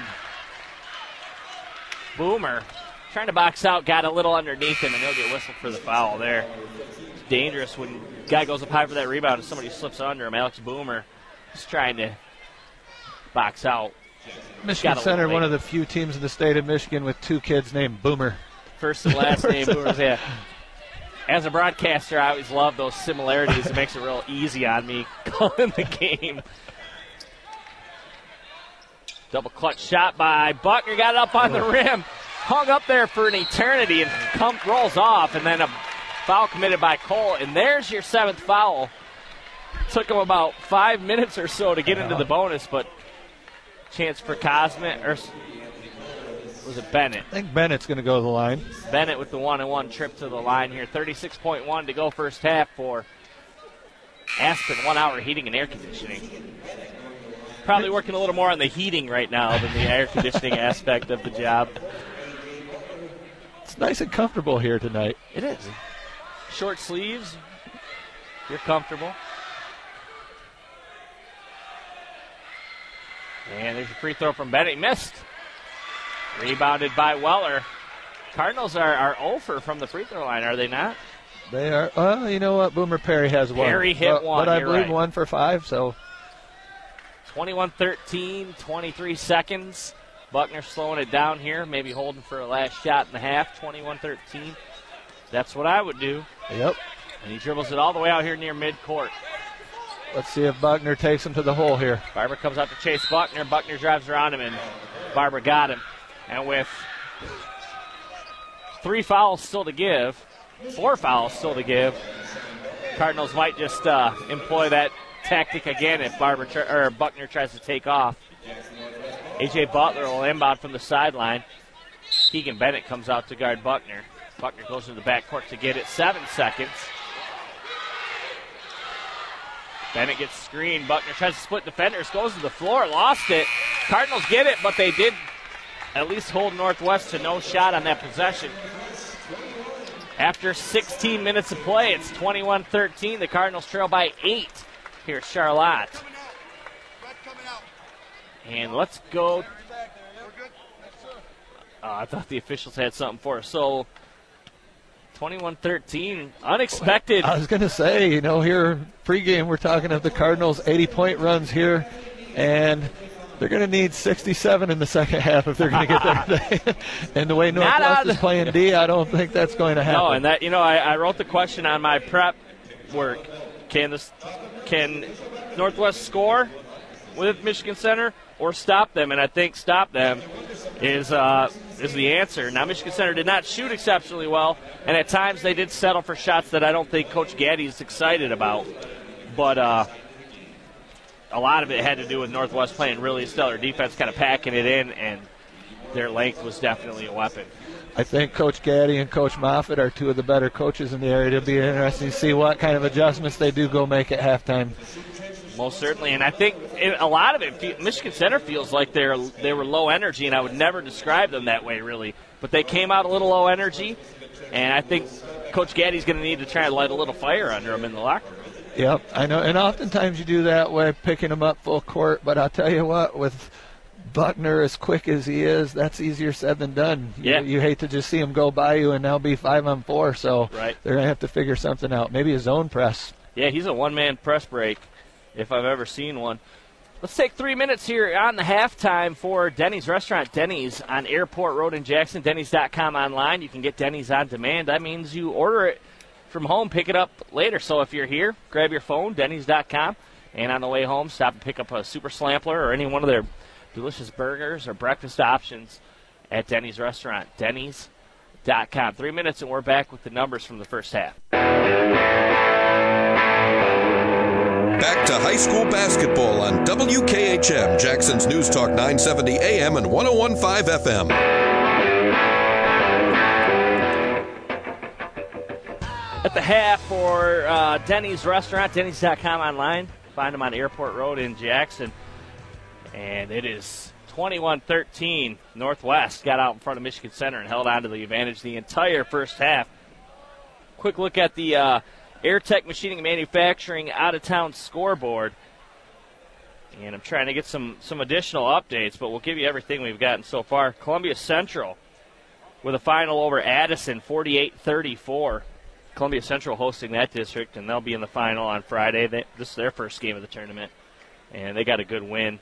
S2: Boomer trying to box out, got a little underneath him, and he'll get whistled for the foul there. dangerous when guy goes up high for that rebound and somebody slips under him. Alex Boomer is trying to box out.
S3: Michigan Center, one of the few teams in the state of Michigan with 2 kids named Boomer.
S2: First and last name Boomers, yeah. As a broadcaster, I always love those similarities. It makes it real easy on me calling the game. Double clutch shot by Buckner. Got it up on the rim. Hung up there for an eternity and rolls off. And then a foul committed by Cole. And there's your 7th foul. Took him about 5 minutes or so to get into the bonus, but chance for Cosmet, or was it Bennett?
S3: I think Bennett's going to go to the line.
S2: Bennett with the 1-on-1 trip to the line here. 36.1 to go first half for Aspen. 1 hour heating and air conditioning. Probably working a little more on the heating right now than the air conditioning aspect of the job.
S3: It's nice and comfortable here tonight.
S2: It is. Short sleeves. You're comfortable. And there's a free throw from Bennett. He missed. Rebounded by Weller. Cardinals are 0 from the free throw line, are they not?
S3: They are. Well, you know what? Boomer Perry has one.
S2: Perry hit one.
S3: But I believe 1 for 5, so.
S2: 21-13, 23 seconds. Buckner slowing it down here, maybe holding for a last shot in the half. 21-13. That's what I would do.
S3: Yep.
S2: And he dribbles it all the way out here near midcourt.
S3: Let's see if Buckner takes him to the hole here.
S2: Barber comes out to chase Buckner. Buckner drives around him, and Barber got him. And with 3 fouls still to give, 4 fouls still to give, Cardinals might just employ that tactic again if Buckner tries to take off. A.J. Butler will inbound from the sideline. Keegan Bennett comes out to guard Buckner. Buckner goes to the backcourt to get it. 7 seconds. Bennett gets screened. Buckner tries to split defenders, goes to the floor, lost it. Cardinals get it, but they did at least hold Northwest to no shot on that possession. After 16 minutes of play, it's 21-13. The Cardinals trail by 8 here at Charlotte. And let's go. I thought the officials had something for us. So 21-13, unexpected.
S3: I was going to say, here pregame we're talking of the Cardinals' 80-point runs here, and they're going to need 67 in the second half if they're going to get there. And the way Northwest is playing D, I don't think that's going to happen.
S2: No, and that I wrote the question on my prep work. Can Northwest score with Michigan Center or stop them? And I think stop them is the answer. Now, Michigan Center did not shoot exceptionally well, and at times they did settle for shots that I don't think Coach Gaddy is excited about. But a lot of it had to do with Northwest playing really stellar defense, kind of packing it in, and their length was definitely a weapon.
S3: I think Coach Gaddy and Coach Moffitt are 2 of the better coaches in the area. It'll be interesting to see what kind of adjustments they do go make at halftime.
S2: Most certainly, and I think a lot of it, Michigan Center feels like they were low energy, and I would never describe them that way, really. But they came out a little low energy, and I think Coach Gaddy's going to need to try and light a little fire under them in the locker room.
S3: Yep, I know, and oftentimes you do that way, picking them up full court, but I'll tell you what, with Buckner as quick as he is, that's easier said than done.
S2: Yeah.
S3: You hate to just see him go by you and now be 5-on-4, so
S2: right.
S3: They're going to have to figure something out. Maybe a zone press.
S2: Yeah, he's a one-man press break, if I've ever seen one. Let's take 3 minutes here on the halftime for Denny's Restaurant. Denny's on Airport Road in Jackson. Denny's.com online. You can get Denny's on demand. That means you order it from home, pick it up later. So if you're here, grab your phone, Denny's.com, and on the way home, stop and pick up a Super Slampler or any one of their delicious burgers or breakfast options at Denny's Restaurant. Denny's.com. 3 minutes, and we're back with the numbers from the first half.
S1: Back to high school basketball on WKHM, Jackson's News Talk 970 AM and 101.5 FM.
S2: At the half for Denny's Restaurant, Denny's.com online. Find them on Airport Road in Jackson. And it is 21-13. Northwest got out in front of Michigan Center and held on to the advantage the entire first half. Quick look at the Airtech Machining and Manufacturing out-of-town scoreboard. And I'm trying to get some additional updates, but we'll give you everything we've gotten so far. Columbia Central with a final over Addison, 48-34. Columbia Central hosting that district, and they'll be in the final on Friday. This is their first game of the tournament, and they got a good win.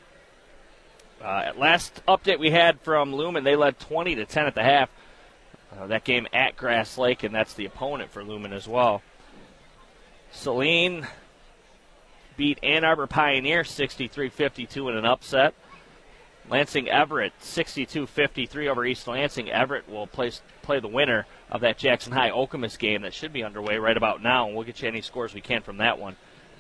S2: Last update we had from Lumen, they led 20-10 at the half. That game at Grass Lake, and that's the opponent for Lumen as well. Saline beat Ann Arbor Pioneer 63-52 in an upset. Lansing Everett 62-53 over East Lansing. Everett will play the winner of that Jackson High Okemos game that should be underway right about now, and we'll get you any scores we can from that one.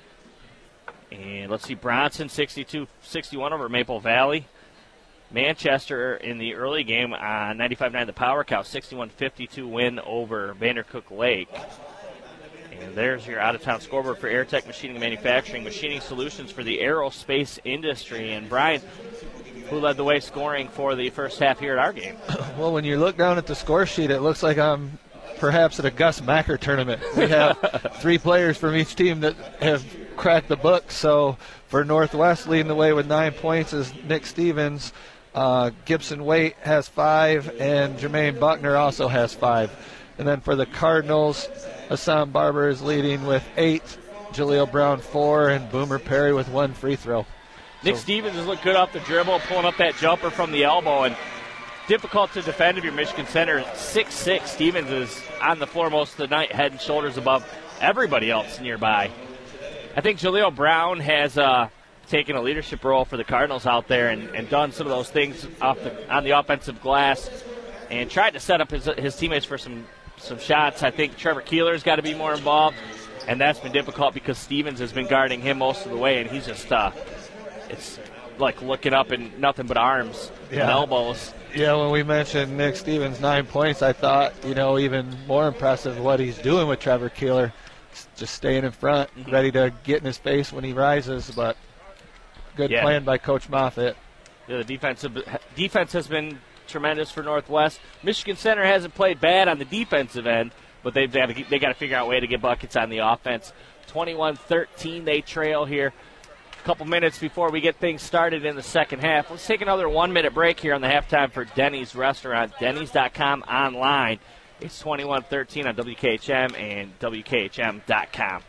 S2: And let's see, Bronson 62-61 over Maple Valley. Manchester in the early game on 95.9 The Power Cow, 61-52 win over Vandercook Lake. And there's your out-of-town scoreboard for Airtech Machining and Manufacturing, machining solutions for the aerospace industry. And Brian, who led the way scoring for the first half here at our game?
S3: Well, when you look down at the score sheet, it looks like I'm perhaps at a Gus Macker tournament. We have 3 players from each team that have cracked the book. So for Northwest, leading the way with 9 points is Nick Stevens. Gibson Waite has 5, and Jermaine Buckner also has 5. And then for the Cardinals, Hassan Barber is leading with 8, Jaleel Brown 4, and Boomer Perry with 1 free throw.
S2: Nick Stevens has looked good off the dribble, pulling up that jumper from the elbow, and difficult to defend if you're Michigan center. 6'6", Stevens is on the floor most of the night, head and shoulders above everybody else nearby. I think Jaleel Brown has taken a leadership role for the Cardinals out there and done some of those things on the offensive glass and tried to set up his teammates for some shots. I think Trevor Keeler's got to be more involved, and that's been difficult because Stevens has been guarding him most of the way, and he's just it's like looking up and nothing but arms and elbows.
S3: Yeah, when we mentioned Nick Stevens' 9 points, I thought, even more impressive what he's doing with Trevor Keeler. Just staying in front, ready to get in his face when he rises, but good plan by Coach Moffitt.
S2: Yeah, the defense has been tremendous for Northwest. Michigan Center hasn't played bad on the defensive end, but they got to figure out a way to get buckets on the offense. 21-13, they trail here. A couple minutes before we get things started in the second half. Let's take another 1-minute break here on the halftime for Denny's Restaurant. Denny's.com online. It's 21-13 on WKHM and WKHM.com.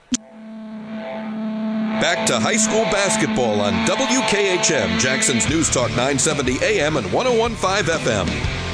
S1: Back to high school basketball on WKHM, Jackson's News Talk 970 AM and 101.5 FM.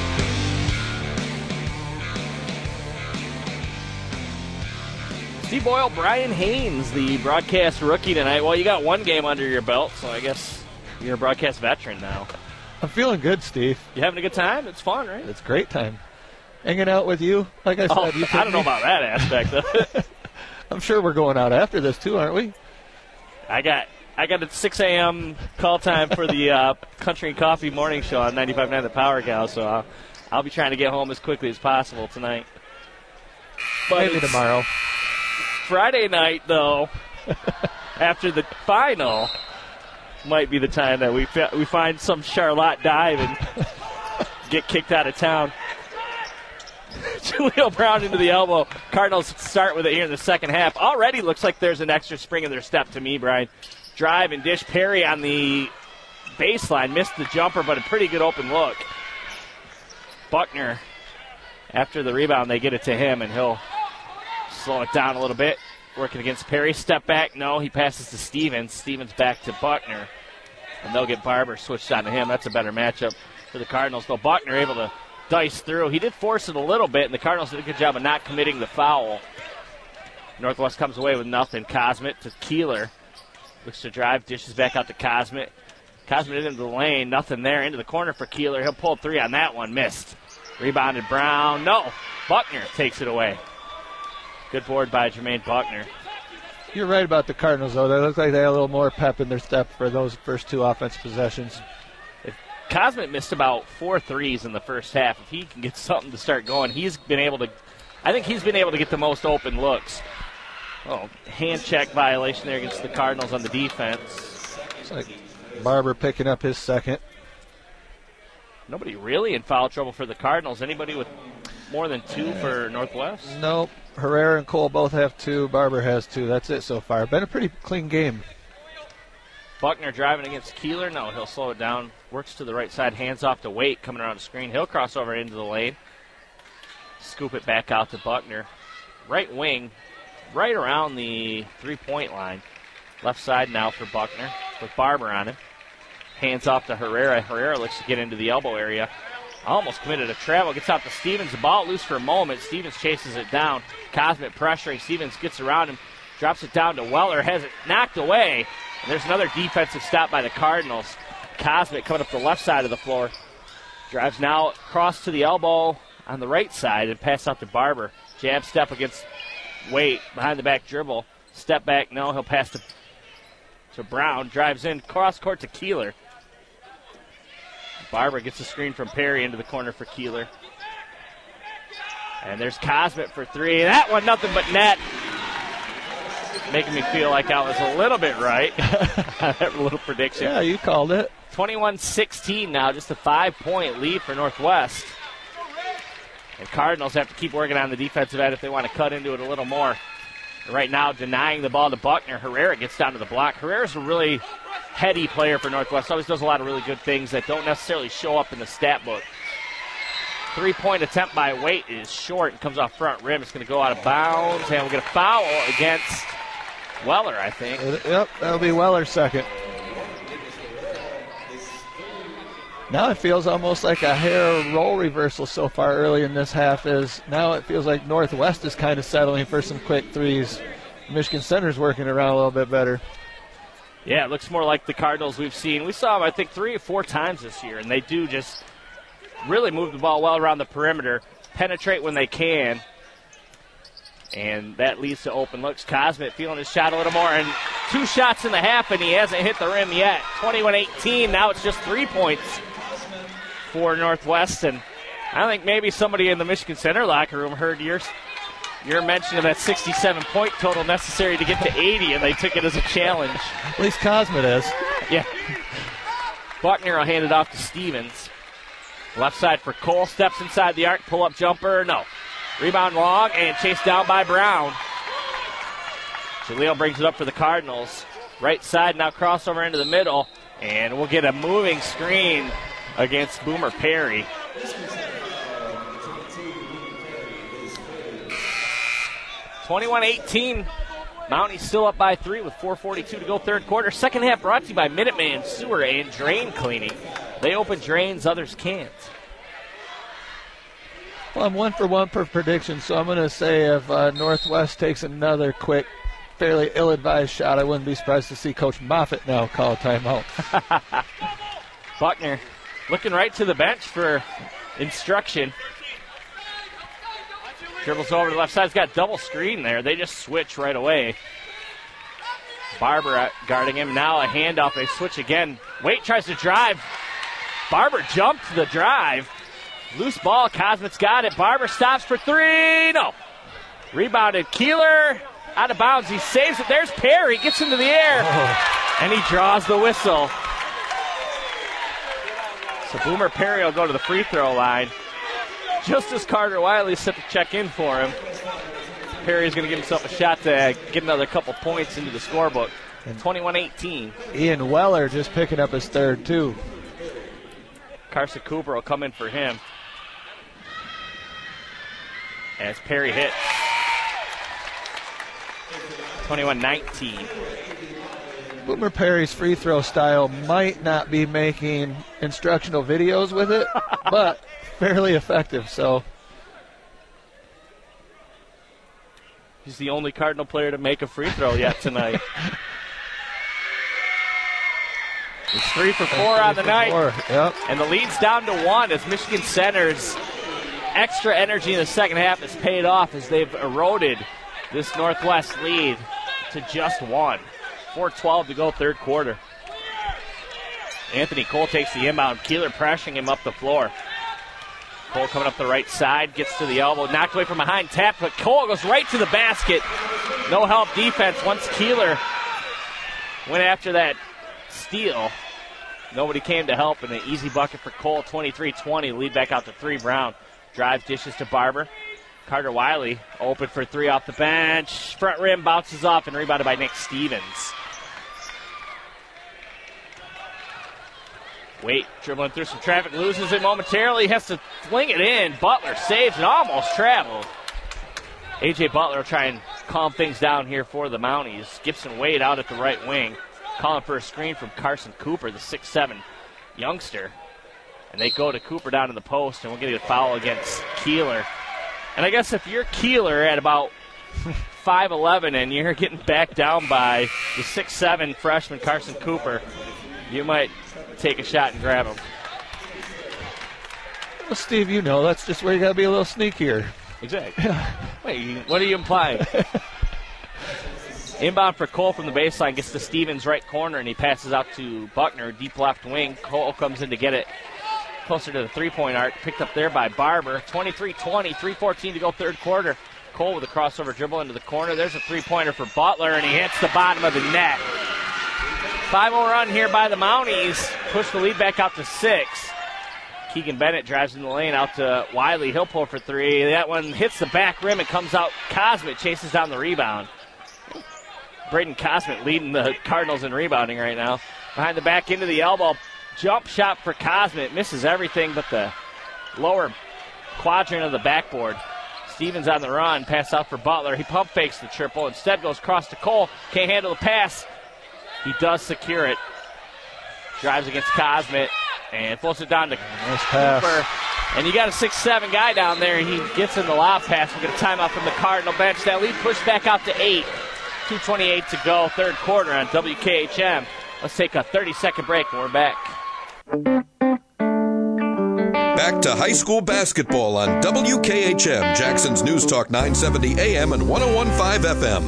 S2: Steve Boyle, Brian Haynes, the broadcast rookie tonight. Well, you got one game under your belt, so I guess you're a broadcast veteran now.
S3: I'm feeling good, Steve.
S2: You having a good time? It's fun, right?
S3: It's a great time. Hanging out with you, like I said.
S2: I don't know about that aspect of it.
S3: I'm sure we're going out after this, too, aren't we?
S2: I got a 6 a.m. call time for the Country and Coffee morning show on 95.9 The Power Gal, so I'll be trying to get home as quickly as possible tonight. But
S3: maybe tomorrow.
S2: Friday night, though, after the final, might be the time that we find some Charlotte dive and get kicked out of town. Jaleel Brown into the elbow. Cardinals start with it here in the second half. Already looks like there's an extra spring in their step to me, Brian. Drive and dish. Perry on the baseline. Missed the jumper, but a pretty good open look. Buckner, after the rebound, they get it to him, and he'll slow it down a little bit. Working against Perry. Step back. No, he passes to Stevens. Stevens back to Buckner. And they'll get Barber switched on to him. That's a better matchup for the Cardinals. Though Buckner able to dice through. He did force it a little bit, and the Cardinals did a good job of not committing the foul. Northwest comes away with nothing. Cosmet to Keeler. Looks to drive, dishes back out to Cosmet. Cosmet into the lane, nothing there. Into the corner for Keeler. He'll pull 3 on that one. Missed. Rebounded Brown. No. Buckner takes it away. Good board by Jermaine Buckner.
S3: You're right about the Cardinals, though. They look like they had a little more pep in their step for those first 2 offensive possessions.
S2: Cosmet missed about 4 threes in the first half. If he can get something to start going, I think he's been able to get the most open looks. Oh, hand check violation there against the Cardinals on the defense.
S3: It's like Barber picking up his second.
S2: Nobody really in foul trouble for the Cardinals. Anybody with more than 2 for Northwest?
S3: Nope. Herrera and Cole both have 2. Barber has 2. That's it so far. Been a pretty clean game.
S2: Buckner driving against Keeler. No, he'll slow it down. Works to the right side. Hands off to Waite. Coming around the screen. He'll cross over into the lane. Scoop it back out to Buckner. right wing, right around the three-point line. Left side now for Buckner with Barber on him. Hands off to Herrera. Herrera looks to get into the elbow area. Almost committed a travel. Gets out to Stevens. The ball loose for a moment. Stevens chases it down. Cosmic pressuring. Stevens gets around him. Drops it down to Weller. Has it knocked away. And there's another defensive stop by the Cardinals. Cosmic coming up the left side of the floor. Drives now across to the elbow on the right side and pass out to Barber. Jab step against Waite. Behind the back dribble. Step back. No, he'll pass to Brown. Drives in. Cross court to Keeler. Barber gets a screen from Perry into the corner for Keeler. And there's Cosmic for three. That one, nothing but net. Making me feel like I was a little bit right. That little prediction.
S3: Yeah, you called it.
S2: 21-16 now, just a 5-point lead for Northwest. And Cardinals have to keep working on the defensive end if they want to cut into it a little more. Right now, denying the ball to Buckner. Herrera gets down to the block. Herrera's a really heady player for Northwest. Always does a lot of really good things that don't necessarily show up in the stat book. 3-point attempt by Waite is short and comes off front rim. It's going to go out of bounds, and we'll get a foul against Weller, I think.
S3: Yep, that'll be Weller's second. Now it feels almost like a hair role reversal so far early in this half. Now it feels like Northwest is kind of settling for some quick threes. Michigan Center's working around a little bit better.
S2: Yeah, it looks more like the Cardinals we've seen. We saw them, I think, 3 or 4 times this year, and they do just really move the ball well around the perimeter, penetrate when they can, and that leads to open looks. Cosmic feeling his shot a little more, and 2 shots in the half, and he hasn't hit the rim yet. 21-18, now it's just 3 points for Northwest, and I think maybe somebody in the Michigan Center locker room heard your mention of that 67-point total necessary to get to 80, and they took it as a challenge.
S3: At least Cosmic is.
S2: Yeah. Buckner will hand it off to Stevens. Left side for Cole. Steps inside the arc. Pull-up jumper. No. Rebound long and chased down by Brown. Jaleel brings it up for the Cardinals. Right side now crossover into the middle. And we'll get a moving screen against Boomer Perry. (21-18). Mounties still up by 3 with 4:42 to go third quarter. Second half brought to you by Minuteman Sewer and Drain Cleaning. They open drains, others can't.
S3: Well, I'm 1 for 1 per prediction, so I'm going to say if Northwest takes another quick, fairly ill-advised shot, I wouldn't be surprised to see Coach Moffitt now call a timeout.
S2: Buckner looking right to the bench for instruction. Dribbles over to the left side. He's got double screen there. They just switch right away. Barber guarding him. Now a handoff. They switch again. Waite tries to drive. Barber jumped the drive. Loose ball. Cosmic's got it. Barber stops for 3. No. Rebounded. Keeler out of bounds. He saves it. There's Perry. Gets into the air. And he draws the whistle. So Boomer Perry will go to the free throw line. Just as Carter Wiley set to check in for him. Perry's going to give himself a shot to get another couple points into the scorebook. 21-18.
S3: Ian Weller just picking up his third, too.
S2: Carson Cooper will come in for him. As Perry hits. 21-19.
S3: Boomer Perry's free throw style might not be making instructional videos with it, but fairly effective, so.
S2: He's the only Cardinal player to make a free throw yet tonight. He's 3 for 4 on the night.
S3: Yep.
S2: And the lead's down to 1 as Michigan Center's extra energy in the second half has paid off as they've eroded this Northwest lead to just 1. 4:12 to go third quarter. Anthony Cole takes the inbound. Keeler pressuring him up the floor. Cole coming up the right side, gets to the elbow, knocked away from behind, tapped, but Cole goes right to the basket. No help defense once Keeler went after that steal. Nobody came to help, and an easy bucket for Cole, 23-20, lead back out to 3. Brown drive, dishes to Barber. Carter Wiley open for 3 off the bench. Front rim bounces off and rebounded by Nick Stevens. Waite dribbling through some traffic, loses it momentarily, has to fling it in. Butler saves and almost traveled. A.J. Butler will try and calm things down here for the Mounties. Gibson Wade out at the right wing, calling for a screen from Carson Cooper, the 6'7 youngster. And they go to Cooper down in the post, and we're getting a foul against Keeler. And I guess if you're Keeler at about 5'11 and you're getting backed down by the 6'7 freshman Carson Cooper, you might take a shot and grab him.
S3: Well, Steve, you know, that's just where you got to be a little sneakier.
S2: Exactly. Wait, what are you implying? Inbound for Cole from the baseline, gets to Stevens' right corner, and he passes out to Buckner, deep left wing. Cole comes in to get it closer to the three-point arc, picked up there by Barber. 23-20, 3:14 to go third quarter. Cole with a crossover dribble into the corner. There's a three-pointer for Butler, and he hits the bottom of the net. 5-0 run here by the Mounties. Push the lead back out to 6. Keegan Bennett drives in the lane out to Wiley. He'll pull for 3. That one hits the back rim and comes out. Cosmet chases down the rebound. Braden Cosmet leading the Cardinals in rebounding right now. Behind the back into the elbow. Jump shot for Cosmet. Misses everything but the lower quadrant of the backboard. Stevens on the run. Pass out for Butler. He pump fakes the triple. Instead goes across to Cole. Can't handle the pass. He does secure it. Drives against Cosmet. And floats it down to Cooper. And you got a 6'7 guy down there. He gets in the lob pass. We'll get a timeout from the Cardinal bench. That lead pushed back out to 8. 2:28 to go, third quarter on WKHM. Let's take a 30-second break and we're back.
S1: Back to high school basketball on WKHM, Jackson's News Talk 970 AM and 101.5 FM.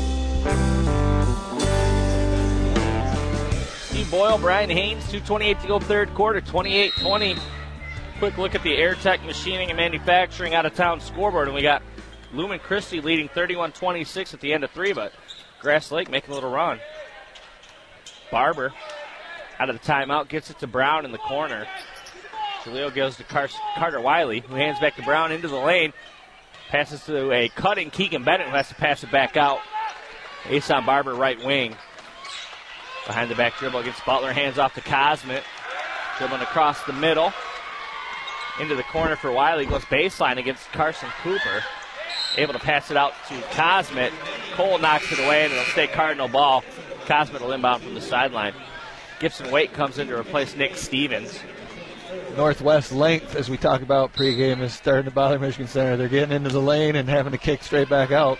S2: Steve Boyle, Brian Haynes, 2:28 to go third quarter, 28-20. Quick look at the Airtech Machining and Manufacturing out-of-town scoreboard, and we got Lumen Christie leading 31-26 at the end of 3, but Grass Lake making a little run. Barber out of the timeout, gets it to Brown in the corner. Jaleel goes to Carter Wiley, who hands back to Brown into the lane. Passes to a cutting Keegan Bennett, who has to pass it back out. Asan Barber, right wing. Behind the back dribble against Butler, hands off to Cosmet. Dribbling across the middle. Into the corner for Wiley, goes baseline against Carson Cooper. Able to pass it out to Cosmet. Cole knocks it away, and it'll stay Cardinal ball. Cosmet will inbound from the sideline. Gibson Waite comes in to replace Nick Stevens.
S3: Northwest length, as we talk about pregame, is starting to bother Michigan Center. They're getting into the lane and having to kick straight back out.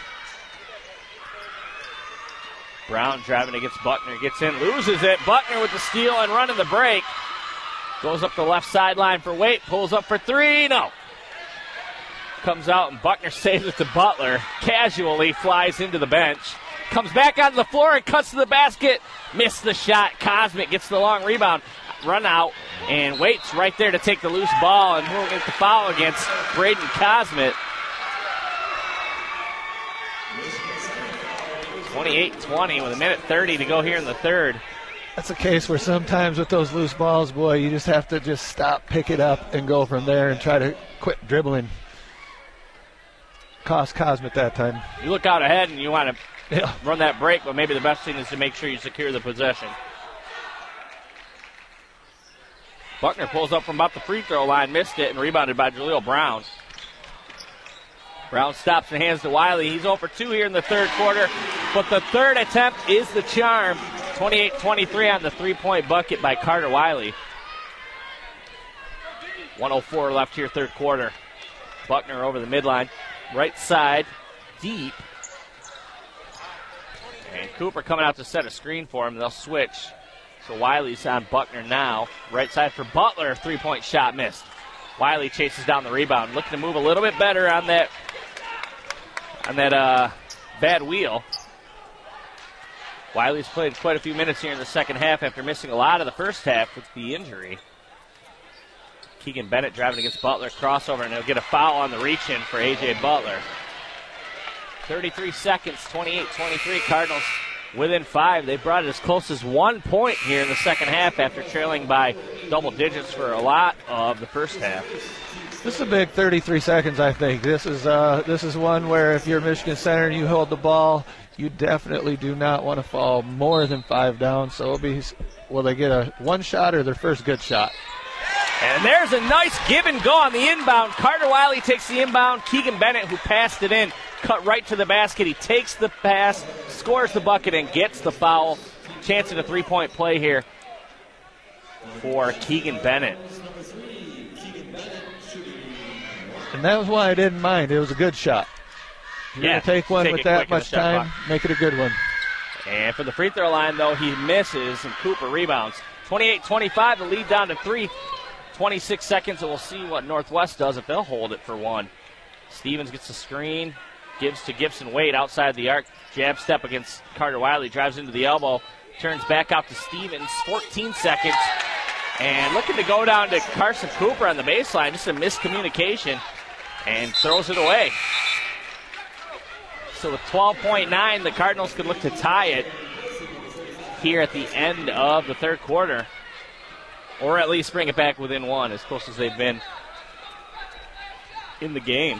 S2: Brown driving against Buckner. Gets in, loses it. Buckner with the steal and running the break. Goes up the left sideline for Waite. Pulls up for 3. No. Comes out and Buckner saves it to Butler. Casually flies into the bench. Comes back onto the floor and cuts to the basket. Missed the shot. Cosmet gets the long rebound. Run out. And Waite's right there to take the loose ball. And we'll get the foul against Braden Cosmet. 28-20 with 1:30 to go here in the third.
S3: That's a case where sometimes with those loose balls, boy, you just have to just stop, pick it up, and go from there and try to quit dribbling. Cost Cosmet that time.
S2: You look out ahead and you want to run that break, but maybe the best thing is to make sure you secure the possession. Buckner pulls up from about the free throw line, missed it, and rebounded by Jaleel Brown. Brown stops and hands to Wiley. He's 0 for 2 here in the third quarter, but the third attempt is the charm. 28-23 on the three-point bucket by Carter Wiley. 1:04 left here, third quarter. Buckner over the midline. Right side, deep. And Cooper coming out to set a screen for him. They'll switch. So Wiley's on Buckner now. Right side for Butler. Three-point shot missed. Wiley chases down the rebound. Looking to move a little bit better on that bad wheel. Wiley's played quite a few minutes here in the second half after missing a lot of the first half with the injury. Keegan Bennett driving against Butler, crossover, and he'll get a foul on the reach-in for A.J. Butler. 33 seconds, 28-23, Cardinals within 5. They brought it as close as 1 point here in the second half after trailing by double digits for a lot of the first half.
S3: This is a big 33 seconds, I think. This is one where if you're Michigan Center and you hold the ball, you definitely do not want to fall more than 5 down. So it'll be, will they get a one shot or their first good shot?
S2: And there's a nice give and go on the inbound. Carter Wiley takes the inbound. Keegan Bennett, who passed it in, cut right to the basket. He takes the pass, scores the bucket, and gets the foul. Chance at a three-point play here for Keegan Bennett.
S3: And that was why I didn't mind. It was a good shot. You're going to take one with that much time, make it a good one.
S2: And for the free throw line, though, he misses, and Cooper rebounds. 28-25, the lead down to 3. 26 seconds, and we'll see what Northwest does if they'll hold it for one. Stevens gets the screen, gives to Gibson Wade outside the arc. Jab step against Carter Wiley, drives into the elbow, turns back out to Stevens. 14 seconds, and looking to go down to Carson Cooper on the baseline. Just a miscommunication, and throws it away. So with 12.9, the Cardinals could look to tie it here at the end of the third quarter. Or at least bring it back within one, as close as they've been in the game.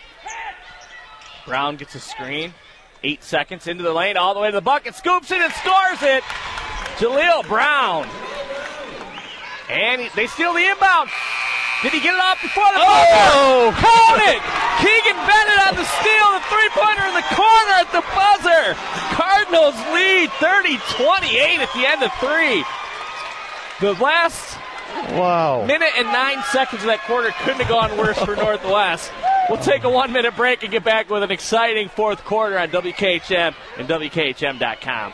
S2: Brown gets a screen. 8 seconds into the lane, all the way to the bucket. Scoops it and scores it. Jaleel Brown. And they steal the inbound. Did he get it off before the buzzer? Count it! Keegan Bennett on the steal. The three-pointer in the corner at the buzzer. Cardinals lead 30-28 at the end of 3. The last minute and 9 seconds of that quarter couldn't have gone worse for Northwest. We'll take a 1-minute break and get back with an exciting fourth quarter on WKHM and WKHM.com.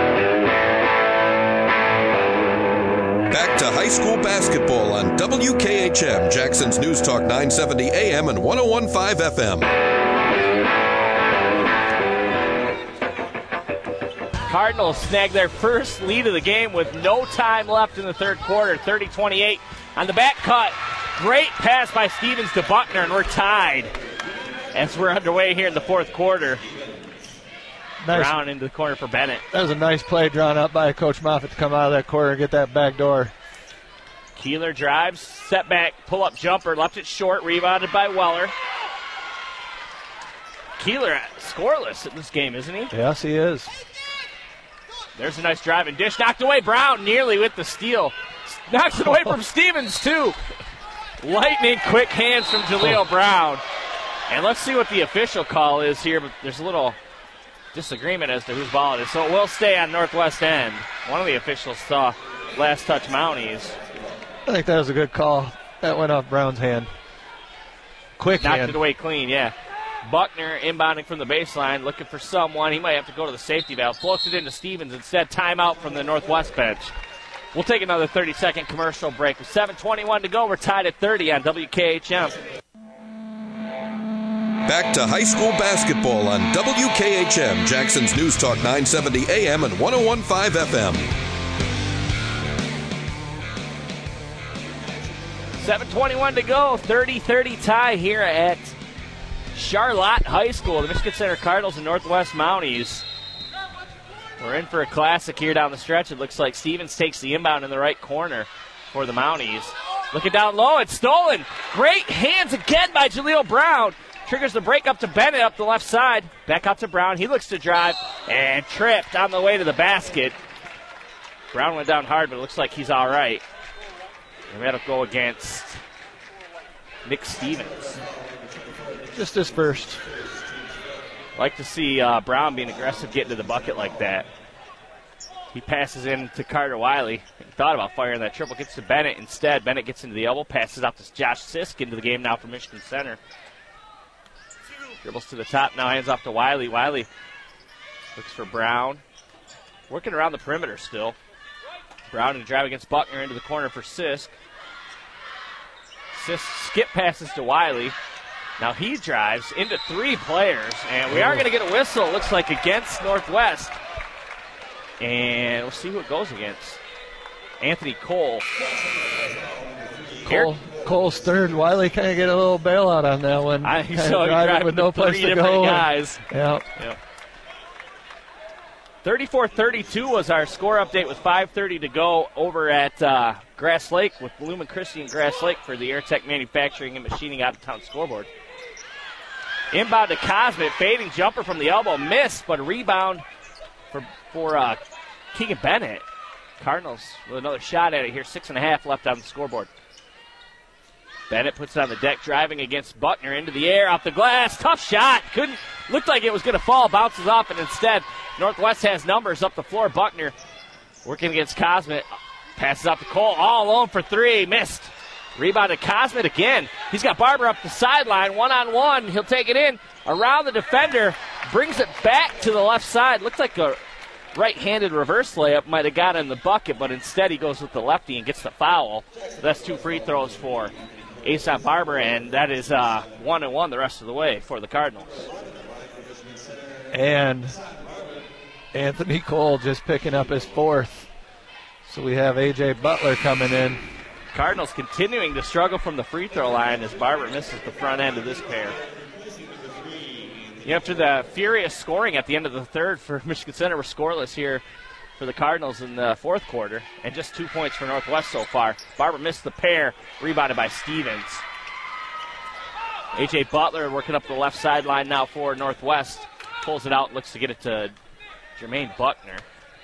S1: Back to high school basketball on WKHM, Jackson's News Talk 970 AM and 101.5 FM.
S2: Cardinals snag their first lead of the game with no time left in the third quarter, 30-28. On the back cut, great pass by Stevens to Buckner, and we're tied as we're underway here in the fourth quarter. Nice. Brown into the corner for Bennett.
S3: That was a nice play drawn up by Coach Moffitt to come out of that corner and get that back door.
S2: Keeler drives, setback, pull-up jumper, left it short, rebounded by Weller. Keeler scoreless in this game, isn't he?
S3: Yes, he is.
S2: There's a nice drive and dish. Knocked away. Brown nearly with the steal. Knocks it away from Stevens, too. Lightning quick hands from Jaleel Brown. And let's see what the official call is here. But there's a little disagreement as to whose ball it is. So it will stay on Northwest end. One of the officials saw last touch Mounties.
S3: I think that was a good call. That went off Brown's hand. Quick
S2: Knocked
S3: hand.
S2: it away clean, yeah. Buckner inbounding from the baseline, looking for someone. He might have to go to the safety valve. Floats it into Stevens instead. Timeout from the Northwest bench. We'll take another 30-second commercial break. With 7:21 to go, we're tied at 30 on WKHM.
S1: Back to high school basketball on WKHM, Jackson's News Talk 970 AM and 101.5 FM.
S2: 7:21 to go, 30-30 tie here at Charlotte High School. The Michigan Center Cardinals and Northwest Mounties. We're in for a classic here down the stretch. It looks like Stevens takes the inbound in the right corner for the Mounties. Looking down low, it's stolen. Great hands again by Jaleel Brown. Triggers the break up to Bennett up the left side. Back out to Brown. He looks to drive and tripped on the way to the basket. Brown went down hard, but it looks like he's all right. And that'll go against Nick Stevens.
S3: Just his first.
S2: Like to see Brown being aggressive, getting to the bucket like that. He passes in to Carter Wiley. He thought about firing that triple. Gets to Bennett instead. Bennett gets into the elbow. Passes out to Josh Sisk into the game now for Michigan Center. Dribbles to the top. Now hands off to Wiley. Wiley looks for Brown. Working around the perimeter still. Brown to drive against Buckner into the corner for Sisk. Sisk skip passes to Wiley. Now he drives into three players, and we are going to get a whistle, looks like, against Northwest. And we'll see who it goes against. Anthony Cole.
S3: Cole's third. Wiley kind of get a little bailout on that one.
S2: I think so. Driving with no place to go. Guys.
S3: Yep.
S2: 34-32 was our score update with 5:30 to go over at Grass Lake with Lumen Christian Grass Lake for the Airtech Manufacturing and Machining out-of-town scoreboard. Inbound to Cosmic, fading jumper from the elbow, missed, but a rebound for Keegan Bennett. Cardinals with another shot at it here, 6.5 left on the scoreboard. Bennett puts it on the deck, driving against Buckner into the air, off the glass. Tough shot. Looked like it was going to fall, bounces off, and instead Northwest has numbers up the floor. Buckner working against Cosmet. Passes out to Cole, all alone for three. Missed. Rebound to Cosmet again. He's got Barber up the sideline, one-on-one. He'll take it in around the defender, brings it back to the left side. Looked like a right-handed reverse layup might have got in the bucket, but instead he goes with the lefty and gets the foul. That's 2 free throws for Aesop Barber, and that is 1-1 the rest of the way for the Cardinals.
S3: And Anthony Cole just picking up his 4th. So we have A.J. Butler coming in.
S2: Cardinals continuing to struggle from the free throw line as Barber misses the front end of this pair. After the furious scoring at the end of the third for Michigan Center, we're scoreless here for the Cardinals in the fourth quarter, and just 2 points for Northwest so far. Barber missed the pair, rebounded by Stevens. A.J. Butler working up the left sideline now for Northwest. Pulls it out, looks to get it to Jermaine Buckner.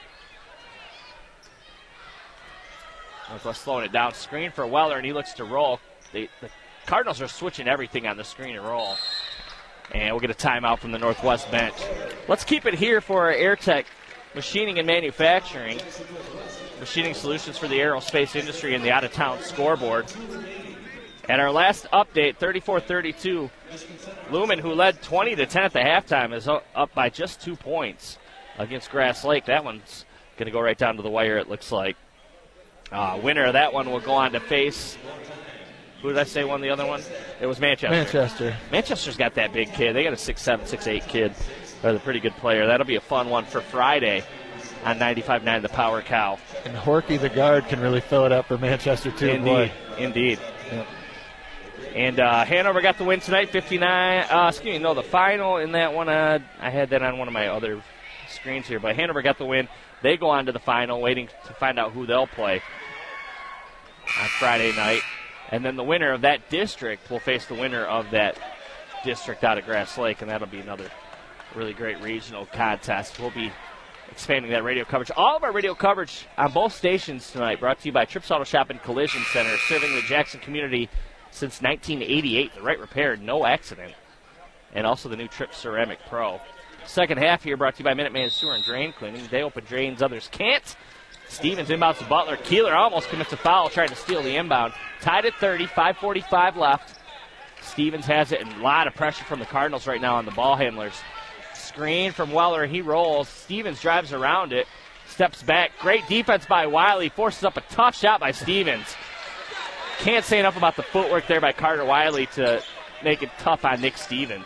S2: Northwest slowing it down. Screen for Weller, and he looks to roll. The Cardinals are switching everything on the screen and roll. And we'll get a timeout from the Northwest bench. Let's keep it here for AirTech Machining and Manufacturing. Machining solutions for the aerospace industry and the out-of-town scoreboard. And our last update, 34-32. Lumen, who led 20-10 at the halftime, is up by just 2 points against Grass Lake. That one's going to go right down to the wire, it looks like. Winner of that one will go on to face, who did I say won the other one? It was Manchester. Manchester's got that big kid. They got a 6'7", 6'8" kid. They're a pretty good player. That'll be a fun one for Friday on 95.9 The Power Cow.
S3: And Horky, the guard, can really fill it up for Manchester, too.
S2: Indeed.
S3: Yep.
S2: And Hanover got the win tonight, 59. The final in that one, I had that on one of my other screens here. But Hanover got the win. They go on to the final, waiting to find out who they'll play on Friday night. And then the winner of that district will face the winner of that district out at Grass Lake, and that'll be another really great regional contest. We'll be expanding that radio coverage. All of our radio coverage on both stations tonight brought to you by Trips Auto Shop and Collision Center, serving the Jackson community since 1988. The right repair, no accident. And also the new Trips Ceramic Pro. Second half here brought to you by Minuteman Sewer and Drain Cleaning. They open drains, others can't. Stevens inbounds to Butler. Keeler almost commits a foul trying to steal the inbound. Tied at 30, 5:45 left. Stevens has it, and a lot of pressure from the Cardinals right now on the ball handlers. Screen from Weller, he rolls. Stevens drives around it, steps back. Great defense by Wiley, forces up a tough shot by Stevens. Can't say enough about the footwork there by Carter Wiley to make it tough on Nick Stevens.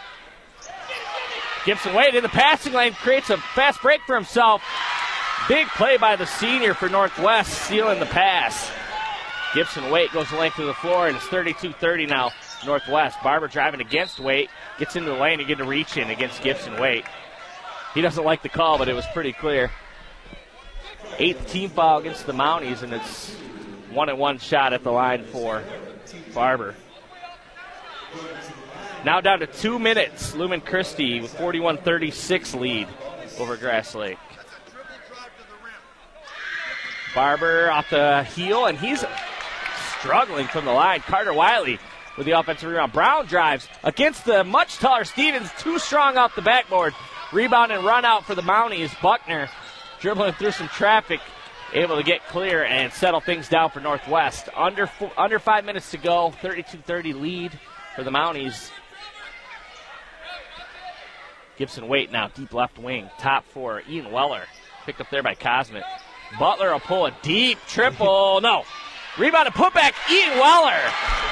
S2: Gibson Wade in the passing lane, creates a fast break for himself. Big play by the senior for Northwest, stealing the pass. Gibson Wade goes the length of the floor, and it's 32-30 now, Northwest. Barber driving against Wade, gets into the lane and getting a reach in against Gibson Wade. He doesn't like the call, but it was pretty clear. 8th team foul against the Mounties, and it's 1-1 shot at the line for Barber. Now down to 2 minutes. Lumen Christi with 41-36 lead over Grass Lake. Barber off the heel, and he's struggling from the line. Carter Wiley with the offensive rebound. Brown drives against the much taller Stevens. Too strong off the backboard. Rebound and run out for the Mounties. Buckner dribbling through some traffic, able to get clear and settle things down for Northwest. Under 5 minutes to go. 32-30 lead for the Mounties. Gibson Wade now, deep left wing. Top for Ian Weller. Picked up there by Cosmet. Butler will pull a deep triple. No. Rebound and put back. Ian Weller.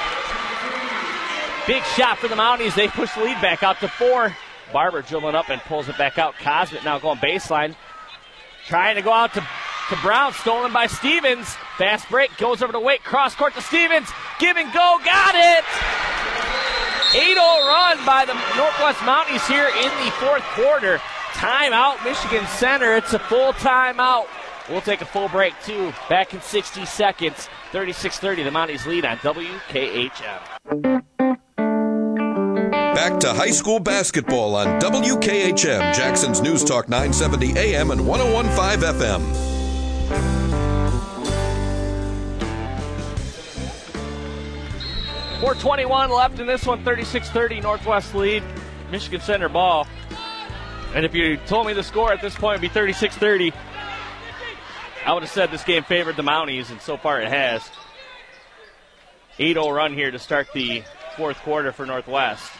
S2: Big shot for the Mounties. They push the lead back out to 4. Barber dribbling up and pulls it back out. Cosmet now going baseline. Trying to go out to Brown. Stolen by Stevens. Fast break. Goes over to Wade. Cross court to Stevens. Give and go. Got it. 8-0 run by the Northwest Mounties here in the fourth quarter. Timeout, Michigan Center. It's a full timeout. We'll take a full break, too. Back in 60 seconds. 36-30, the Mounties lead on WKHM.
S1: Back to high school basketball on WKHM, Jackson's News Talk 970 AM and 101.5 FM.
S2: 4:21 left in this one, 36-30 Northwest lead. Michigan Center ball. And if you told me the score at this point would be 36-30, I would have said this game favored the Mounties, and so far it has. 8-0 run here to start the fourth quarter for Northwest.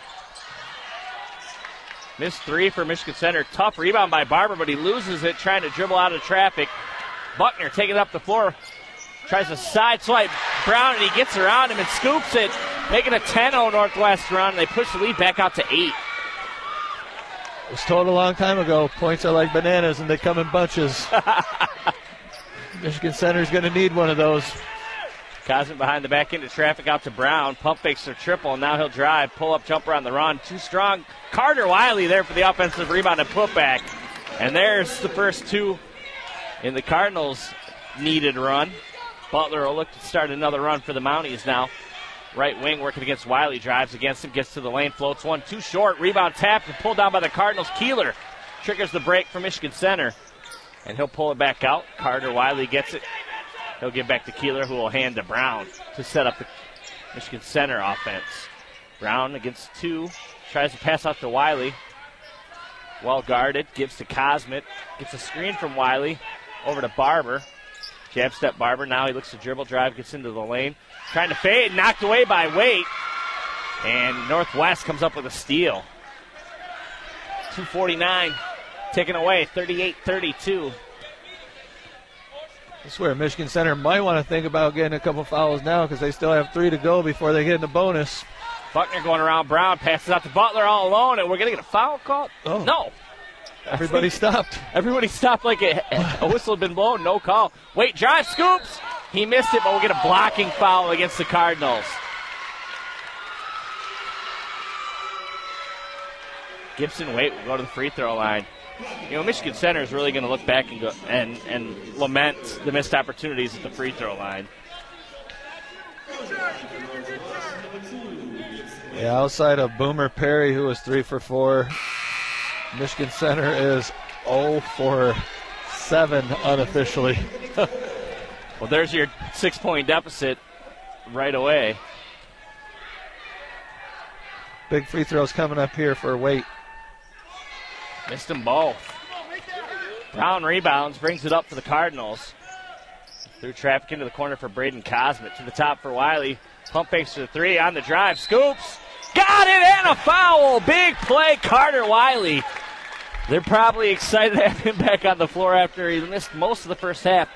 S2: Missed three for Michigan Center. Tough rebound by Barber, but he loses it trying to dribble out of traffic. Buckner taking it up the floor. Tries to side swipe Brown, and he gets around him and scoops it, making a 10-0 Northwest run. They push the lead back out to 8.
S3: It was told a long time ago, points are like bananas and they come in bunches. Michigan Center's going to need one of those.
S2: Cosman behind the back into traffic out to Brown. Pump fakes a triple, and now he'll drive. Pull-up jumper on the run. Too strong. Carter Wiley there for the offensive rebound and putback. And there's the first two in the Cardinals' needed run. Butler will look to start another run for the Mounties now. Right wing working against Wiley. Drives against him. Gets to the lane. Floats one. Too short. Rebound tapped and pulled down by the Cardinals. Keeler triggers the break for Michigan Center. And he'll pull it back out. Carter Wiley gets it. He'll give back to Keeler, who will hand to Brown to set up the Michigan Center offense. Brown against two. Tries to pass out to Wiley. Well guarded. Gives to Cosmet. Gets a screen from Wiley. Over to Barber. Jab step Barber. Now he looks to dribble drive. Gets into the lane. Trying to fade. Knocked away by Waite. And Northwest comes up with a steal. 2:49 taken away. 38-32.
S3: I swear Michigan Center might want to think about getting a couple fouls now because they still have 3 to go before they get in the bonus.
S2: Buckner going around Brown. Passes out to Butler all alone. And we're going to get a foul call?
S3: Oh.
S2: No.
S3: Everybody stopped.
S2: Everybody stopped like a whistle had been blown. No call. Wait, drive, scoops. He missed it, but we'll get a blocking foul against the Cardinals. Gibson Waite will go to the free throw line. You know, Michigan Center is really going to look back and go and lament the missed opportunities at the free throw line.
S3: Yeah, outside of Boomer Perry, who was 3 for 4, Michigan Center is 0 for 7 unofficially.
S2: Well, there's your 6-point deficit right away.
S3: Big free throws coming up here for Waite.
S2: Missed them both. Brown rebounds, brings it up for the Cardinals. Through traffic into the corner for Braden Cosmet. To the top for Wiley. Pump fakes to the 3 on the drive. Scoops. Got it, and a foul. Big play, Carter Wiley. They're probably excited to have him back on the floor after he missed most of the first half.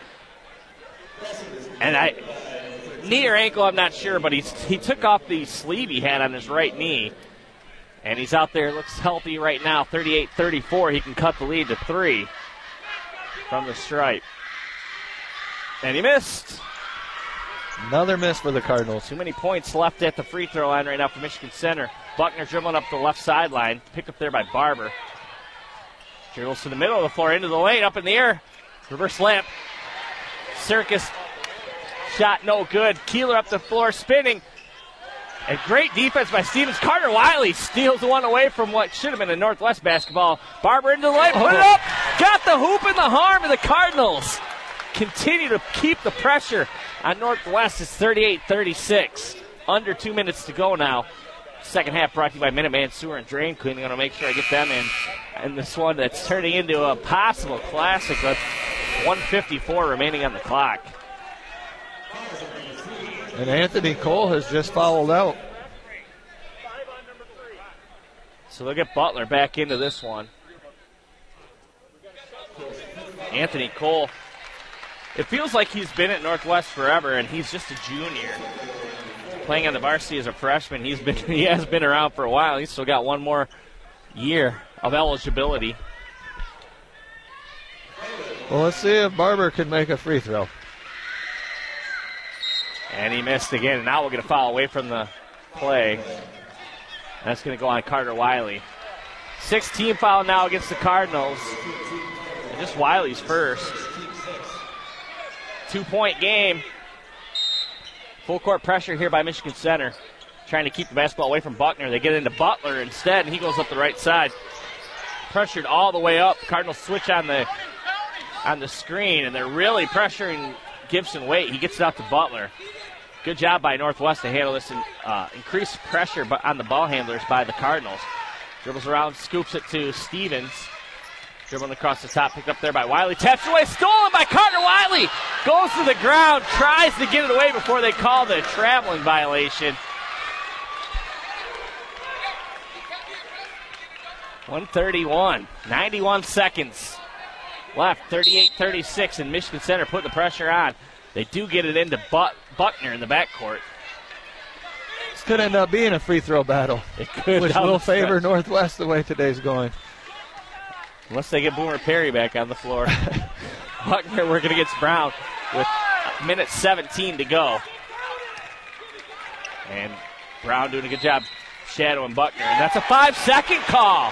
S2: And knee or ankle, I'm not sure, but he took off the sleeve he had on his right knee. And he's out there, looks healthy right now, 38-34. He can cut the lead to 3 from the stripe. And he missed.
S3: Another miss for the Cardinals.
S2: Too many points left at the free throw line right now for Michigan Center. Buckner dribbling up the left sideline. Picked up there by Barber. Dribbles to the middle of the floor, into the lane, up in the air. Reverse layup. Circus shot no good. Keeler up the floor, spinning. And great defense by Stevens. Carter Wiley steals the one away from what should have been a Northwest basketball. Barber into the lane, put it up. Got the hoop in the arm of the Cardinals. Continue to keep the pressure on Northwest. It's 38-36. Under 2 minutes to go now. Second half brought to you by Minuteman Sewer and Drain Cleaning. I'm going to make sure I get them in. And this one that's turning into a possible classic with 1:54 remaining on the clock.
S3: And Anthony Cole has just fouled out.
S2: So they'll get Butler back into this one. Anthony Cole. It feels like he's been at Northwest forever, and he's just a junior. Playing on the varsity as a freshman, he has been around for a while. He's still got one more year of eligibility.
S3: Well, let's see if Barber can make a free throw.
S2: And he missed again, and now we'll get a foul away from the play. That's going to go on Carter Wiley. 16 foul now against the Cardinals. And just Wiley's first. 2-point game. Full court pressure here by Michigan Center. Trying to keep the basketball away from Buckner. They get into Butler instead, and he goes up the right side. Pressured all the way up. Cardinals switch on the screen, and they're really pressuring Gibson Waite. He gets it out to Butler. Good job by Northwest to handle this and increase pressure on the ball handlers by the Cardinals. Dribbles around, scoops it to Stevens. Dribbling across the top, picked up there by Wiley. Taps away, stolen by Carter Wiley. Goes to the ground, tries to get it away before they call the traveling violation. 131, 91 seconds left, 38-36, and Michigan Center putting the pressure on. They do get it into Buckner in the backcourt.
S3: This could end up being a free throw battle.
S2: It could.
S3: Which will favor Northwest the way today's going.
S2: Unless they get Boomer Perry back on the floor. Buckner working against Brown with a minute 17 to go. And Brown doing a good job shadowing Buckner. And that's a 5-second call.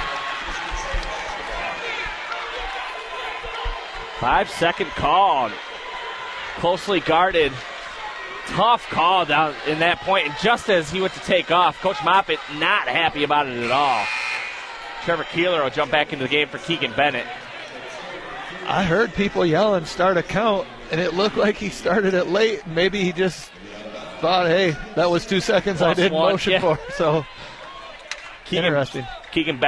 S2: 5-second call. Closely guarded. Tough call down in that point. And just as he went to take off, Coach Moffitt not happy about it at all. Trevor Keeler will jump back into the game for Keegan Bennett.
S3: I heard people yelling, start a count, and it looked like he started it late. Maybe he just thought, hey, that was 2 seconds I didn't motion for. So, interesting.
S2: Braden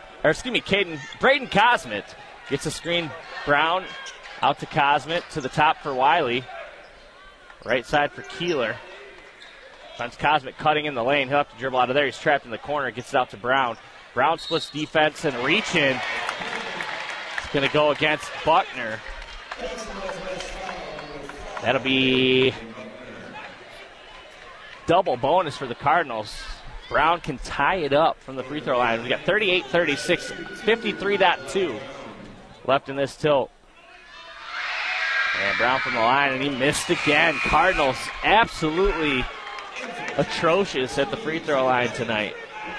S2: Cosmet gets a screen. Brown out to Cosmet, to the top for Wiley. Right side for Keeler. Finds Cosmet cutting in the lane. He'll have to dribble out of there. He's trapped in the corner. Gets it out to Brown. Brown splits defense and reach in. It's going to go against Buckner. That'll be double bonus for the Cardinals. Brown can tie it up from the free throw line. We got 38-36, 53.2 left in this tilt. And Brown from the line, and he missed again. Cardinals absolutely atrocious at the free throw line tonight.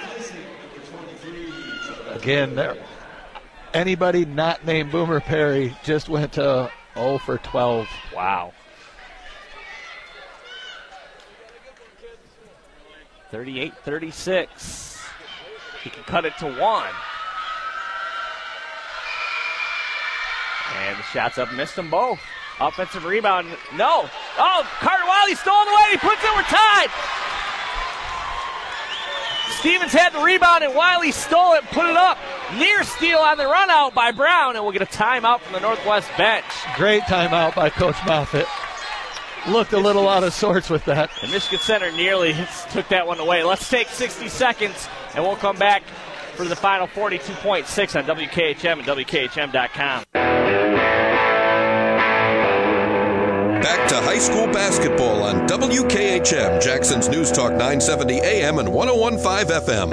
S3: Again, anybody not named Boomer Perry just went to 0 for 12.
S2: Wow. 38-36. He can cut it to 1. And the shots up, missed them both. Offensive rebound, no. Oh, Carter Wiley stolen away. He puts it, we're tied. Stevens had the rebound, and Wiley stole it, put it up. Near steal on the run out by Brown, and we'll get a timeout from the Northwest bench.
S3: Great timeout by Coach Moffitt. Looked a little out of sorts with that.
S2: And Michigan Center nearly took that one away. Let's take 60 seconds, and we'll come back for the final 42.6 on WKHM and WKHM.com.
S1: Back to high school basketball on WKHM, Jackson's News Talk 970 AM and 101.5 FM.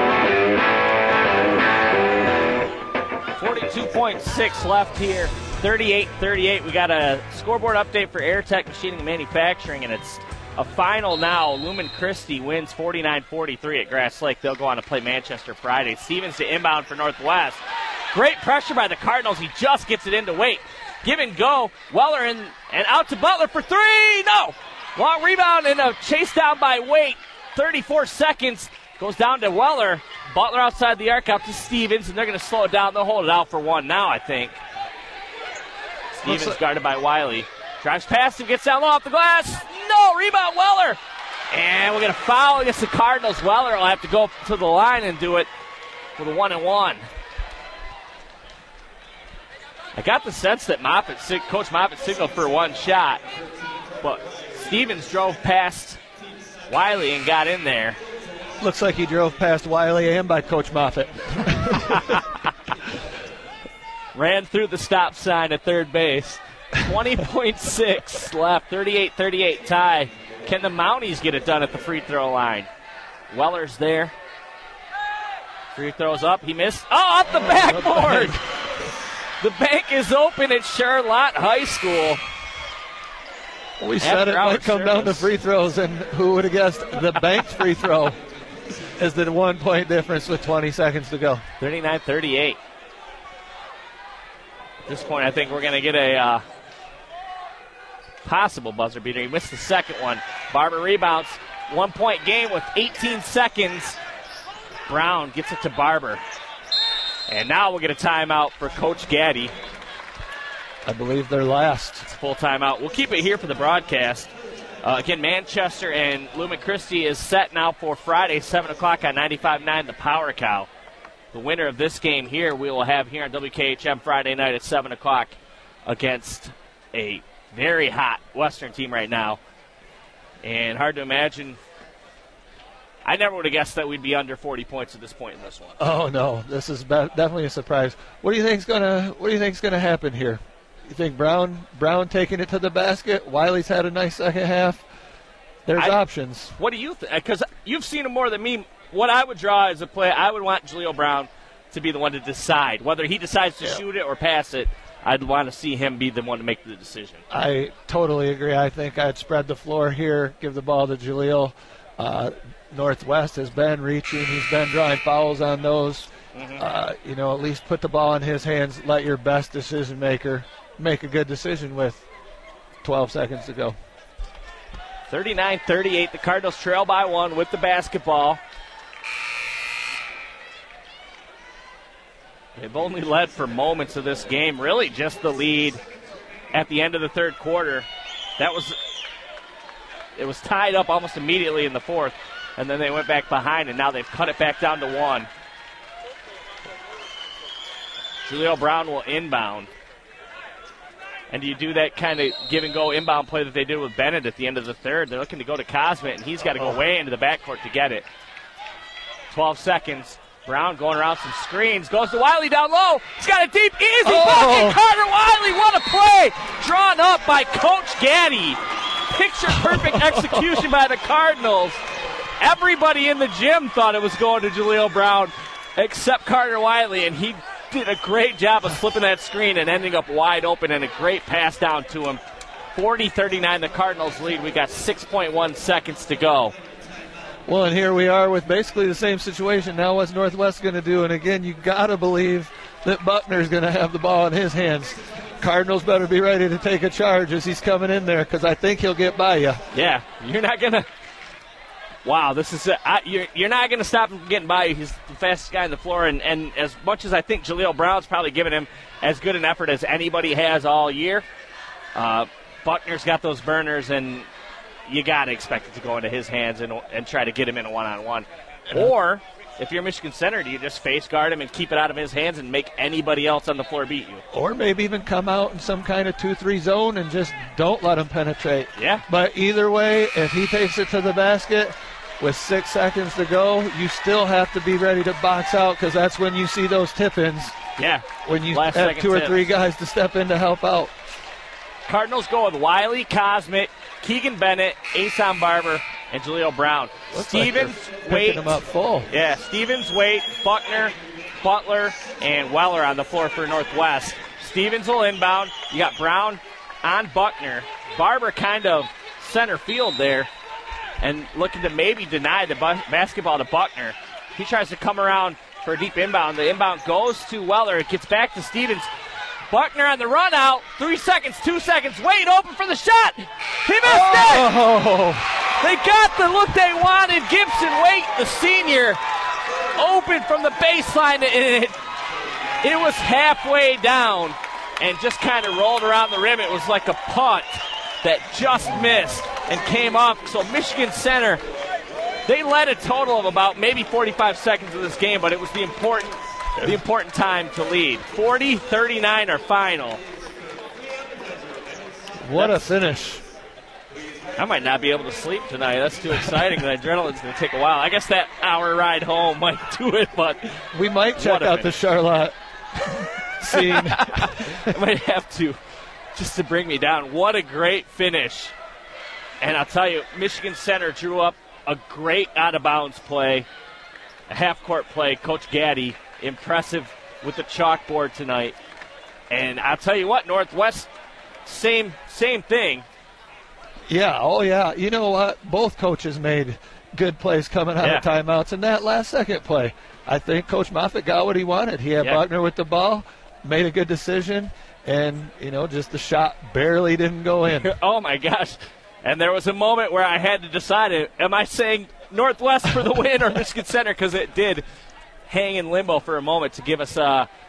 S2: 42.6 left here. 38-38. We got a scoreboard update for Airtech Machining and Manufacturing, and it's a final now. Lumen Christi wins 49-43 at Grass Lake. They'll go on to play Manchester Friday. Stevens to inbound for Northwest. Great pressure by the Cardinals. He just gets it into Waite. Give and go. Weller and out to Butler for 3. No. Long rebound and a chase down by Waite. 34 seconds. Goes down to Weller. Butler outside the arc out to Stevens, and they're going to slow it down. They'll hold it out for 1 now, I think. Stevens guarded by Wiley. Drives past him, gets down low off the glass. No. Rebound Weller. And we're going to foul against the Cardinals. Weller will have to go to the line and do it with a 1-and-1. I got the sense that Coach Moffitt signaled for one shot, but Stevens drove past Wiley and got in there.
S3: Looks like he drove past Wiley and by Coach Moffitt.
S2: Ran through the stop sign at third base. 20.6 left, 38-38 tie. Can the Mounties get it done at the free throw line? Weller's there. Free throws up, he missed. Oh, off the backboard! The bank is open at Charlotte High School.
S3: We said it might come down to free throws, and who would have guessed the banked free throw is the 1 point difference with 20 seconds to go.
S2: 39-38. At this point, I think we're going to get a possible buzzer beater. He missed the second one. Barber rebounds. 1 point game with 18 seconds. Brown gets it to Barber. And now we'll get a timeout for Coach Gaddy.
S3: I believe they're last.
S2: It's a full timeout. We'll keep it here for the broadcast. Again, Manchester and Lumen Christi is set now for Friday, 7 o'clock on 95.9 The Power Cow. The winner of this game here we will have here on WKHM Friday night at 7 o'clock against a very hot Western team right now. And hard to imagine. I never would have guessed that we'd be under 40 points at this point in this one.
S3: Oh no, this is definitely a surprise. What do you think's gonna happen here? You think Brown taking it to the basket? Wiley's had a nice second half. There's options.
S2: What do you think? Because you've seen him more than me. What I would draw as a play, I would want Jaleel Brown to be the one to decide whether he decides to shoot it or pass it. I'd want to see him be the one to make the decision.
S3: I totally agree. I think I'd spread the floor here, give the ball to Jaleel. Northwest has been reaching. He's been drawing fouls on those. Mm-hmm. At least put the ball in his hands. Let your best decision maker make a good decision with 12 seconds to go.
S2: 39-38. The Cardinals trail by 1 with the basketball. They've only led for moments of this game. Really just the lead at the end of the third quarter. It was tied up almost immediately in the fourth, and then they went back behind, and now they've cut it back down to 1. Jaleel Brown will inbound. And do you do that kind of give-and-go inbound play that they did with Bennett at the end of the third? They're looking to go to Cosmet, and he's got to go way into the backcourt to get it. 12 seconds. Brown going around some screens. Goes to Wiley down low. He's got a deep, easy bucket. Carter Wiley, what a play. Drawn up by Coach Gaddy. Picture-perfect execution by the Cardinals. Everybody in the gym thought it was going to Jaleel Brown except Carter Wiley, and he did a great job of slipping that screen and ending up wide open, and a great pass down to him. 40-39, the Cardinals lead. We got 6.1 seconds to go.
S3: Well, and here we are with basically the same situation. Now what's Northwest going to do? And again, you got to believe that Buckner's going to have the ball in his hands. Cardinals better be ready to take a charge as he's coming in there, because I think he'll get by you.
S2: Yeah, you're not going to. Wow, this is you're not going to stop him from getting by you. He's the fastest guy on the floor, and as much as I think Jaleel Brown's probably given him as good an effort as anybody has all year, Buckner's got those burners, and you got to expect it to go into his hands and try to get him in a one-on-one. Or, if you're Michigan Center, do you just face guard him and keep it out of his hands and make anybody else on the floor beat you?
S3: Or maybe even come out in some kind of 2-3 zone and just don't let him penetrate.
S2: Yeah.
S3: But either way, if he takes it to the basket with 6 seconds to go, you still have to be ready to box out, because that's when you see those tip-ins.
S2: Yeah.
S3: When you have 2 or 3 guys to step in to help out.
S2: Cardinals go with Wiley, Cosmet, Keegan Bennett, Asan Barber, and Jaleel Brown. Stevens, Waite.
S3: Them up full.
S2: Yeah, Stevens, Waite, Buckner, Butler, and Weller on the floor for Northwest. Stevens will inbound. You got Brown on Buckner. Barber kind of center field there and looking to maybe deny the basketball to Buckner. He tries to come around for a deep inbound. The inbound goes to Weller. It gets back to Stevens. Buckner on the run out. 3 seconds, 2 seconds. Waite open for the shot. He missed it. They got the look they wanted. Gibson Waite, the senior, open from the baseline. It was halfway down and just kind of rolled around the rim. It was like a punt that just missed and came off. So Michigan Center, they led a total of about maybe 45 seconds of this game, but it was the important time to lead. 40-39 our final.
S3: What a finish.
S2: I might not be able to sleep tonight. That's too exciting. The adrenaline's going to take a while. I guess that hour ride home might do it, but
S3: we might check out the Charlotte scene.
S2: I might have to, just to bring me down. What a great finish. And I'll tell you, Michigan Center drew up a great out-of-bounds play, a half-court play. Coach Gaddy, impressive with the chalkboard tonight. And I'll tell you what, Northwest, same thing.
S3: Yeah, oh yeah. You know what? Both coaches made good plays coming out of timeouts. And that last second play, I think Coach Moffitt got what he wanted. He had Buckner with the ball, made a good decision, and, just the shot barely didn't go in.
S2: Oh, my gosh. And there was a moment where I had to decide, am I saying Northwest for the win or Michigan Center? Because it did hang in limbo for a moment to give us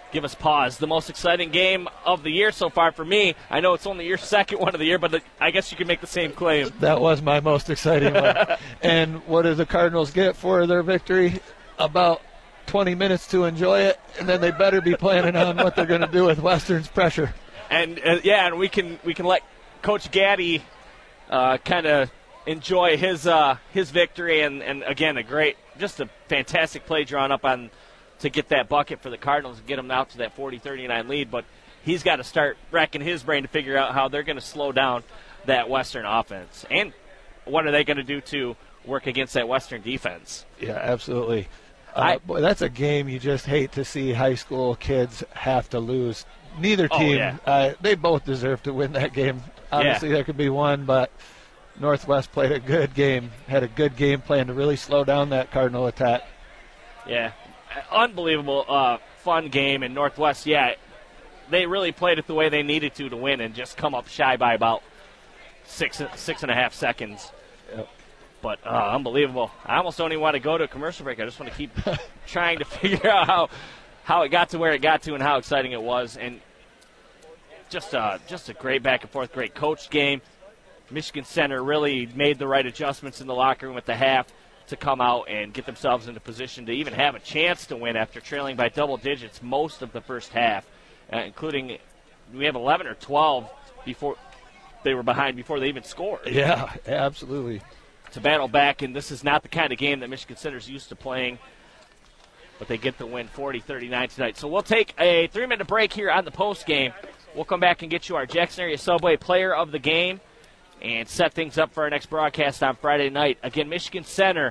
S2: give us pause. The most exciting game of the year so far for me. I know it's only your second one of the year, but I guess you can make the same claim.
S3: That was my most exciting one. And what did the Cardinals get for their victory? About 20 minutes to enjoy it, and then they better be planning on what they're going to do with Western's pressure.
S2: And and we can let Coach Gaddy kind of enjoy his victory, and again just a fantastic play drawn up to get that bucket for the Cardinals and get them out to that 40-39 lead. But he's got to start racking his brain to figure out how they're going to slow down that Western offense, and what are they going to do to work against that Western defense.
S3: Yeah, absolutely. Boy, that's a game you just hate to see high school kids have to lose. Neither team, they both deserve to win that game. Obviously, there could be one, but Northwest played a good game, had a good game plan to really slow down that Cardinal attack.
S2: Yeah, unbelievable fun game. In Northwest, they really played it the way they needed to win and just come up shy by about six and a half seconds.
S3: Yep.
S2: But unbelievable. I almost don't even want to go to a commercial break. I just want to keep trying to figure out how it got to where it got to and how exciting it was. And just a great back-and-forth, great coached game. Michigan Center really made the right adjustments in the locker room at the half to come out and get themselves into position to even have a chance to win after trailing by double digits most of the first half, including we have 11 or 12 before they were behind before they even scored.
S3: Yeah, absolutely.
S2: To battle back, and this is not the kind of game that Michigan Center's used to playing, but they get the win 40-39 tonight. So we'll take a 3-minute break here on the post game. We'll come back and get you our Jackson Area Subway player of the game and set things up for our next broadcast on Friday night. Again, Michigan Center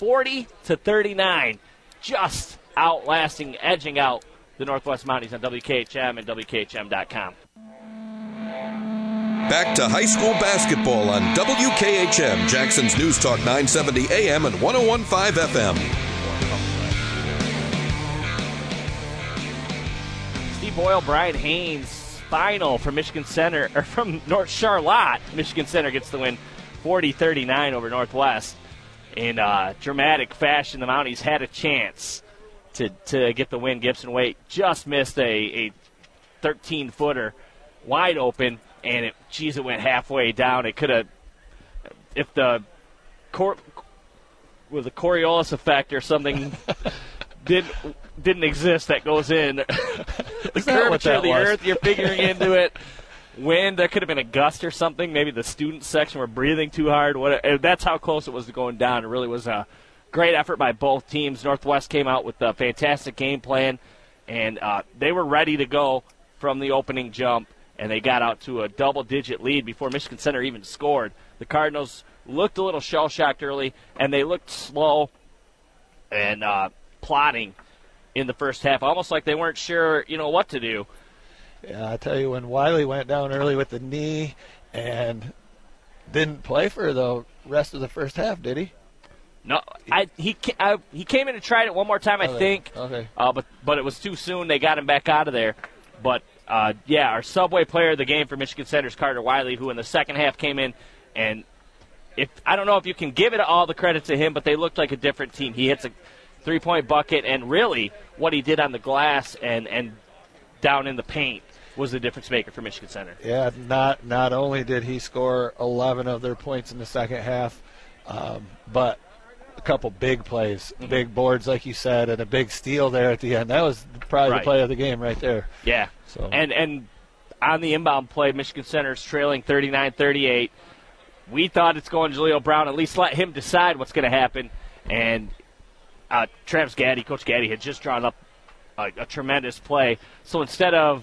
S2: 40-39, just edging out the Northwest Mounties on WKHM and WKHM.com.
S1: Back to high school basketball on WKHM, Jackson's News Talk 970 AM and 101.5 FM.
S2: Steve Boyle, Brian Haynes, final from Michigan Center, or from North Charlotte. Michigan Center gets the win 40-39 over Northwest. In dramatic fashion, the Mounties had a chance to get the win. Gibson Waite just missed a 13-footer wide open, and it went halfway down. It could have, if the with the Coriolis effect or something didn't exist, that goes in. The curvature of the earth, you're figuring into it. Wind, there could have been a gust or something. Maybe the student section were breathing too hard. That's how close it was to going down. It really was a great effort by both teams. Northwest came out with a fantastic game plan, and they were ready to go from the opening jump, and they got out to a double-digit lead before Michigan Center even scored. The Cardinals looked a little shell-shocked early, and they looked slow and plodding in the first half, almost like they weren't sure, what to do.
S3: Yeah, I tell you, when Wiley went down early with the knee and didn't play for the rest of the first half, did he?
S2: No, he came in and tried it one more time, I think.
S3: Okay.
S2: But it was too soon. They got him back out of there. But our Subway player of the game for Michigan Center is Carter Wiley, who in the second half came in, and I don't know if you can give it all the credit to him, but they looked like a different team. He hits a three-point bucket, and really what he did on the glass and down in the paint was the difference maker for Michigan Center.
S3: Yeah, not only did he score 11 of their points in the second half, but a couple big plays, big boards, like you said, and a big steal there at the end. That was probably the play of the game right there.
S2: Yeah. So. And on the inbound play, Michigan Center's trailing 39-38. We thought it's going to Jaleel Brown. At least let him decide what's going to happen. And Travis Gaddy, Coach Gaddy, had just drawn up a tremendous play. So instead of,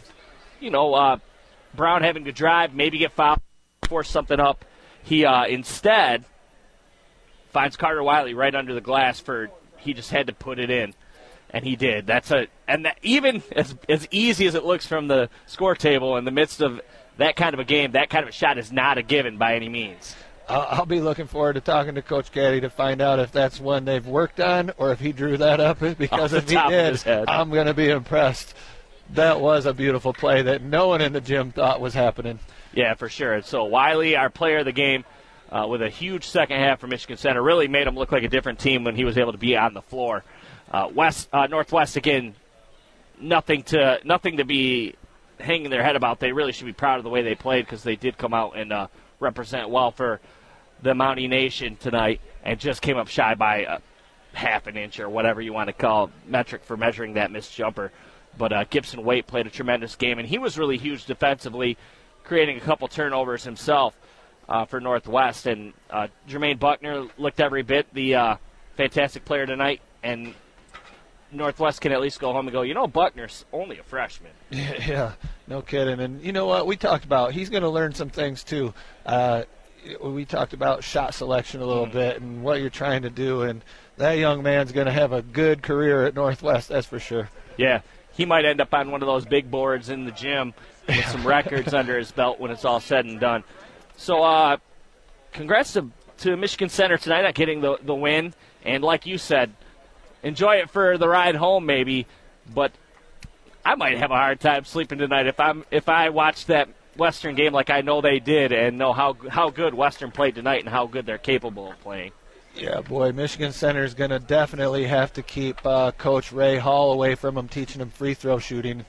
S2: Brown having to drive, maybe get fouled, force something up, he instead finds Carter Wiley right under the glass he just had to put it in, and he did. Even as easy as it looks from the score table in the midst of that kind of a game, that kind of a shot is not a given by any means.
S3: I'll be looking forward to talking to Coach Gaddy to find out if that's one they've worked on or if he drew that up, because if he did, I'm going to be impressed. That was a beautiful play that no one in the gym thought was happening.
S2: Yeah, for sure. So Wiley, our player of the game, with a huge second half for Michigan Center, really made him look like a different team when he was able to be on the floor. Northwest, again, nothing to be hanging their head about. They really should be proud of the way they played because they did come out and represent well for the Mountie Nation tonight and just came up shy by a half an inch or whatever you want to call metric for measuring that missed jumper. But Gibson Waite played a tremendous game, and he was really huge defensively, creating a couple turnovers himself for Northwest. And Jermaine Buckner looked every bit the fantastic player tonight, and Northwest can at least go home and go, Buckner's only a freshman.
S3: Yeah, no kidding. And you know what? We talked about he's going to learn some things too. We talked about shot selection a little bit and what you're trying to do, and that young man's going to have a good career at Northwest, that's for sure.
S2: Yeah, he might end up on one of those big boards in the gym with some records under his belt when it's all said and done. So congrats to Michigan Center tonight on getting the win. And like you said, enjoy it for the ride home maybe, but I might have a hard time sleeping tonight if I watch that Western game like I know they did and know how good Western played tonight and how good they're capable of playing.
S3: Yeah, boy, Michigan Center is going to definitely have to keep Coach Ray Hall away from him, teaching him free throw shooting.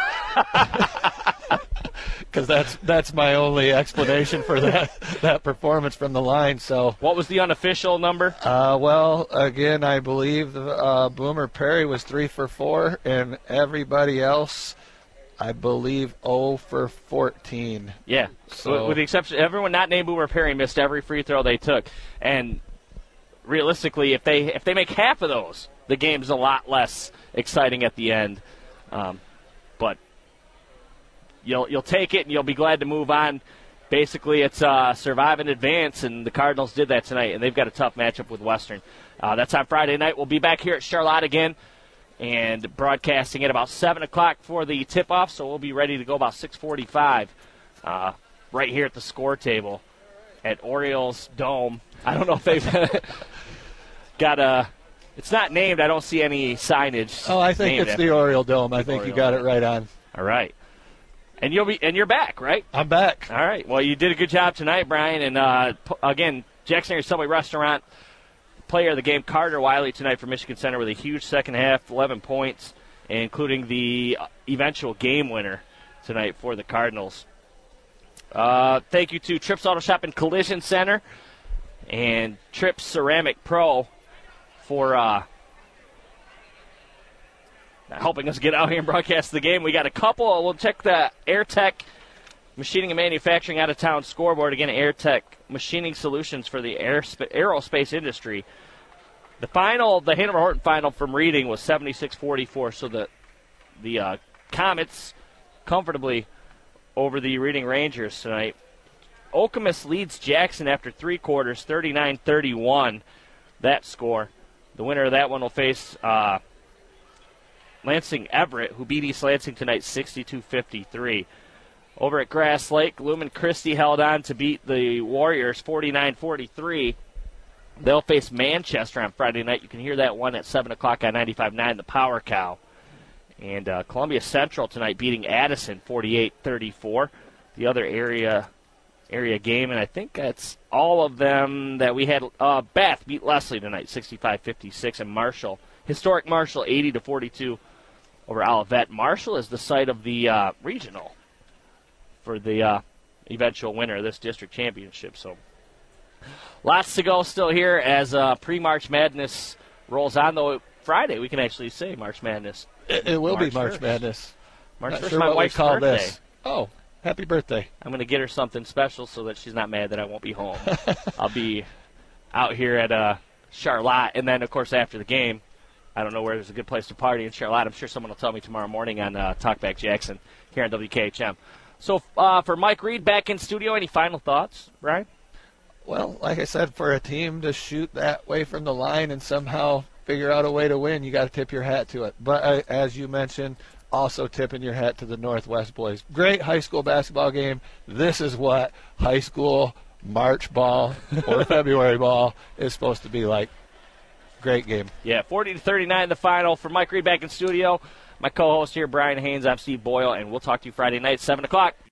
S3: Because that's my only explanation for that performance from the line. So,
S2: what was the unofficial number?
S3: Well, again, I believe Boomer Perry was 3 for 4, and everybody else, I believe, 0 for 14.
S2: Yeah, so, with the exception, everyone not named Boomer Perry missed every free throw they took, and realistically, if they make half of those, the game's a lot less exciting at the end. But you'll take it and you'll be glad to move on. Basically, it's survive and advance, and the Cardinals did that tonight, and they've got a tough matchup with Western. That's on Friday night. We'll be back here at Charlotte again and broadcasting at about 7 o'clock for the tip-off, so we'll be ready to go about 6:45 right here at the score table at Orioles Dome. I don't know if they've got it's not named. I don't see any signage.
S3: Oh, I think it's the Oriole Dome. I think you got it right on.
S2: All right. And you're back, right?
S3: I'm back.
S2: All right. Well, you did a good job tonight, Brian. And again, Jackson Area Subway Restaurant player of the game, Carter Wiley, tonight for Michigan Center with a huge second half, 11 points, including the eventual game winner tonight for the Cardinals. Thank you to Trips Auto Shop and Collision Center and Trips Ceramic Pro for helping us get out here and broadcast the game. We got a couple. We'll check the AirTech Machining and Manufacturing out-of-town scoreboard. Again, AirTech Machining Solutions for the aerospace industry. The Hanover-Horton final from Reading was 76-44, so the Comets comfortably over the Reading Rangers tonight. Okemos leads Jackson after 3 quarters, 39-31, that score. The winner of that one will face Lansing Everett, who beat East Lansing tonight 62-53. Over at Grass Lake, Lumen Christie held on to beat the Warriors 49-43. They'll face Manchester on Friday night. You can hear that one at 7 o'clock on 95.9, the Power Cow. And Columbia Central tonight beating Addison 48-34. The other area game, and I think that's all of them that we had. Bath beat Leslie tonight 65-56, and historic Marshall 80-42 over Olivet. Marshall is the site of the regional for the eventual winner of this district championship. So lots to go still here as pre-March Madness rolls on, though Friday we can actually say March Madness.
S3: It will be March Madness.
S2: March 1st,
S3: sure
S2: my wife's birthday.
S3: This. Oh, happy birthday.
S2: I'm going to get her something special so that she's not mad that I won't be home. I'll be out here at Charlotte, and then, of course, after the game, I don't know where there's a good place to party in Charlotte. I'm sure someone will tell me tomorrow morning on Talkback Jackson here on WKHM. So for Mike Reed back in studio, any final thoughts, Brian?
S3: Well, like I said, for a team to shoot that way from the line and somehow figure out a way to win, you got to tip your hat to it. But as you mentioned, also tipping your hat to the Northwest boys. Great high school basketball game. This is what high school March ball or February ball is supposed to be like. Great game.
S2: Yeah, 40-39 the final. For Mike Reed back in studio, my co-host here, Brian Haynes, I'm Steve Boyle, and we'll talk to you Friday night, 7 o'clock.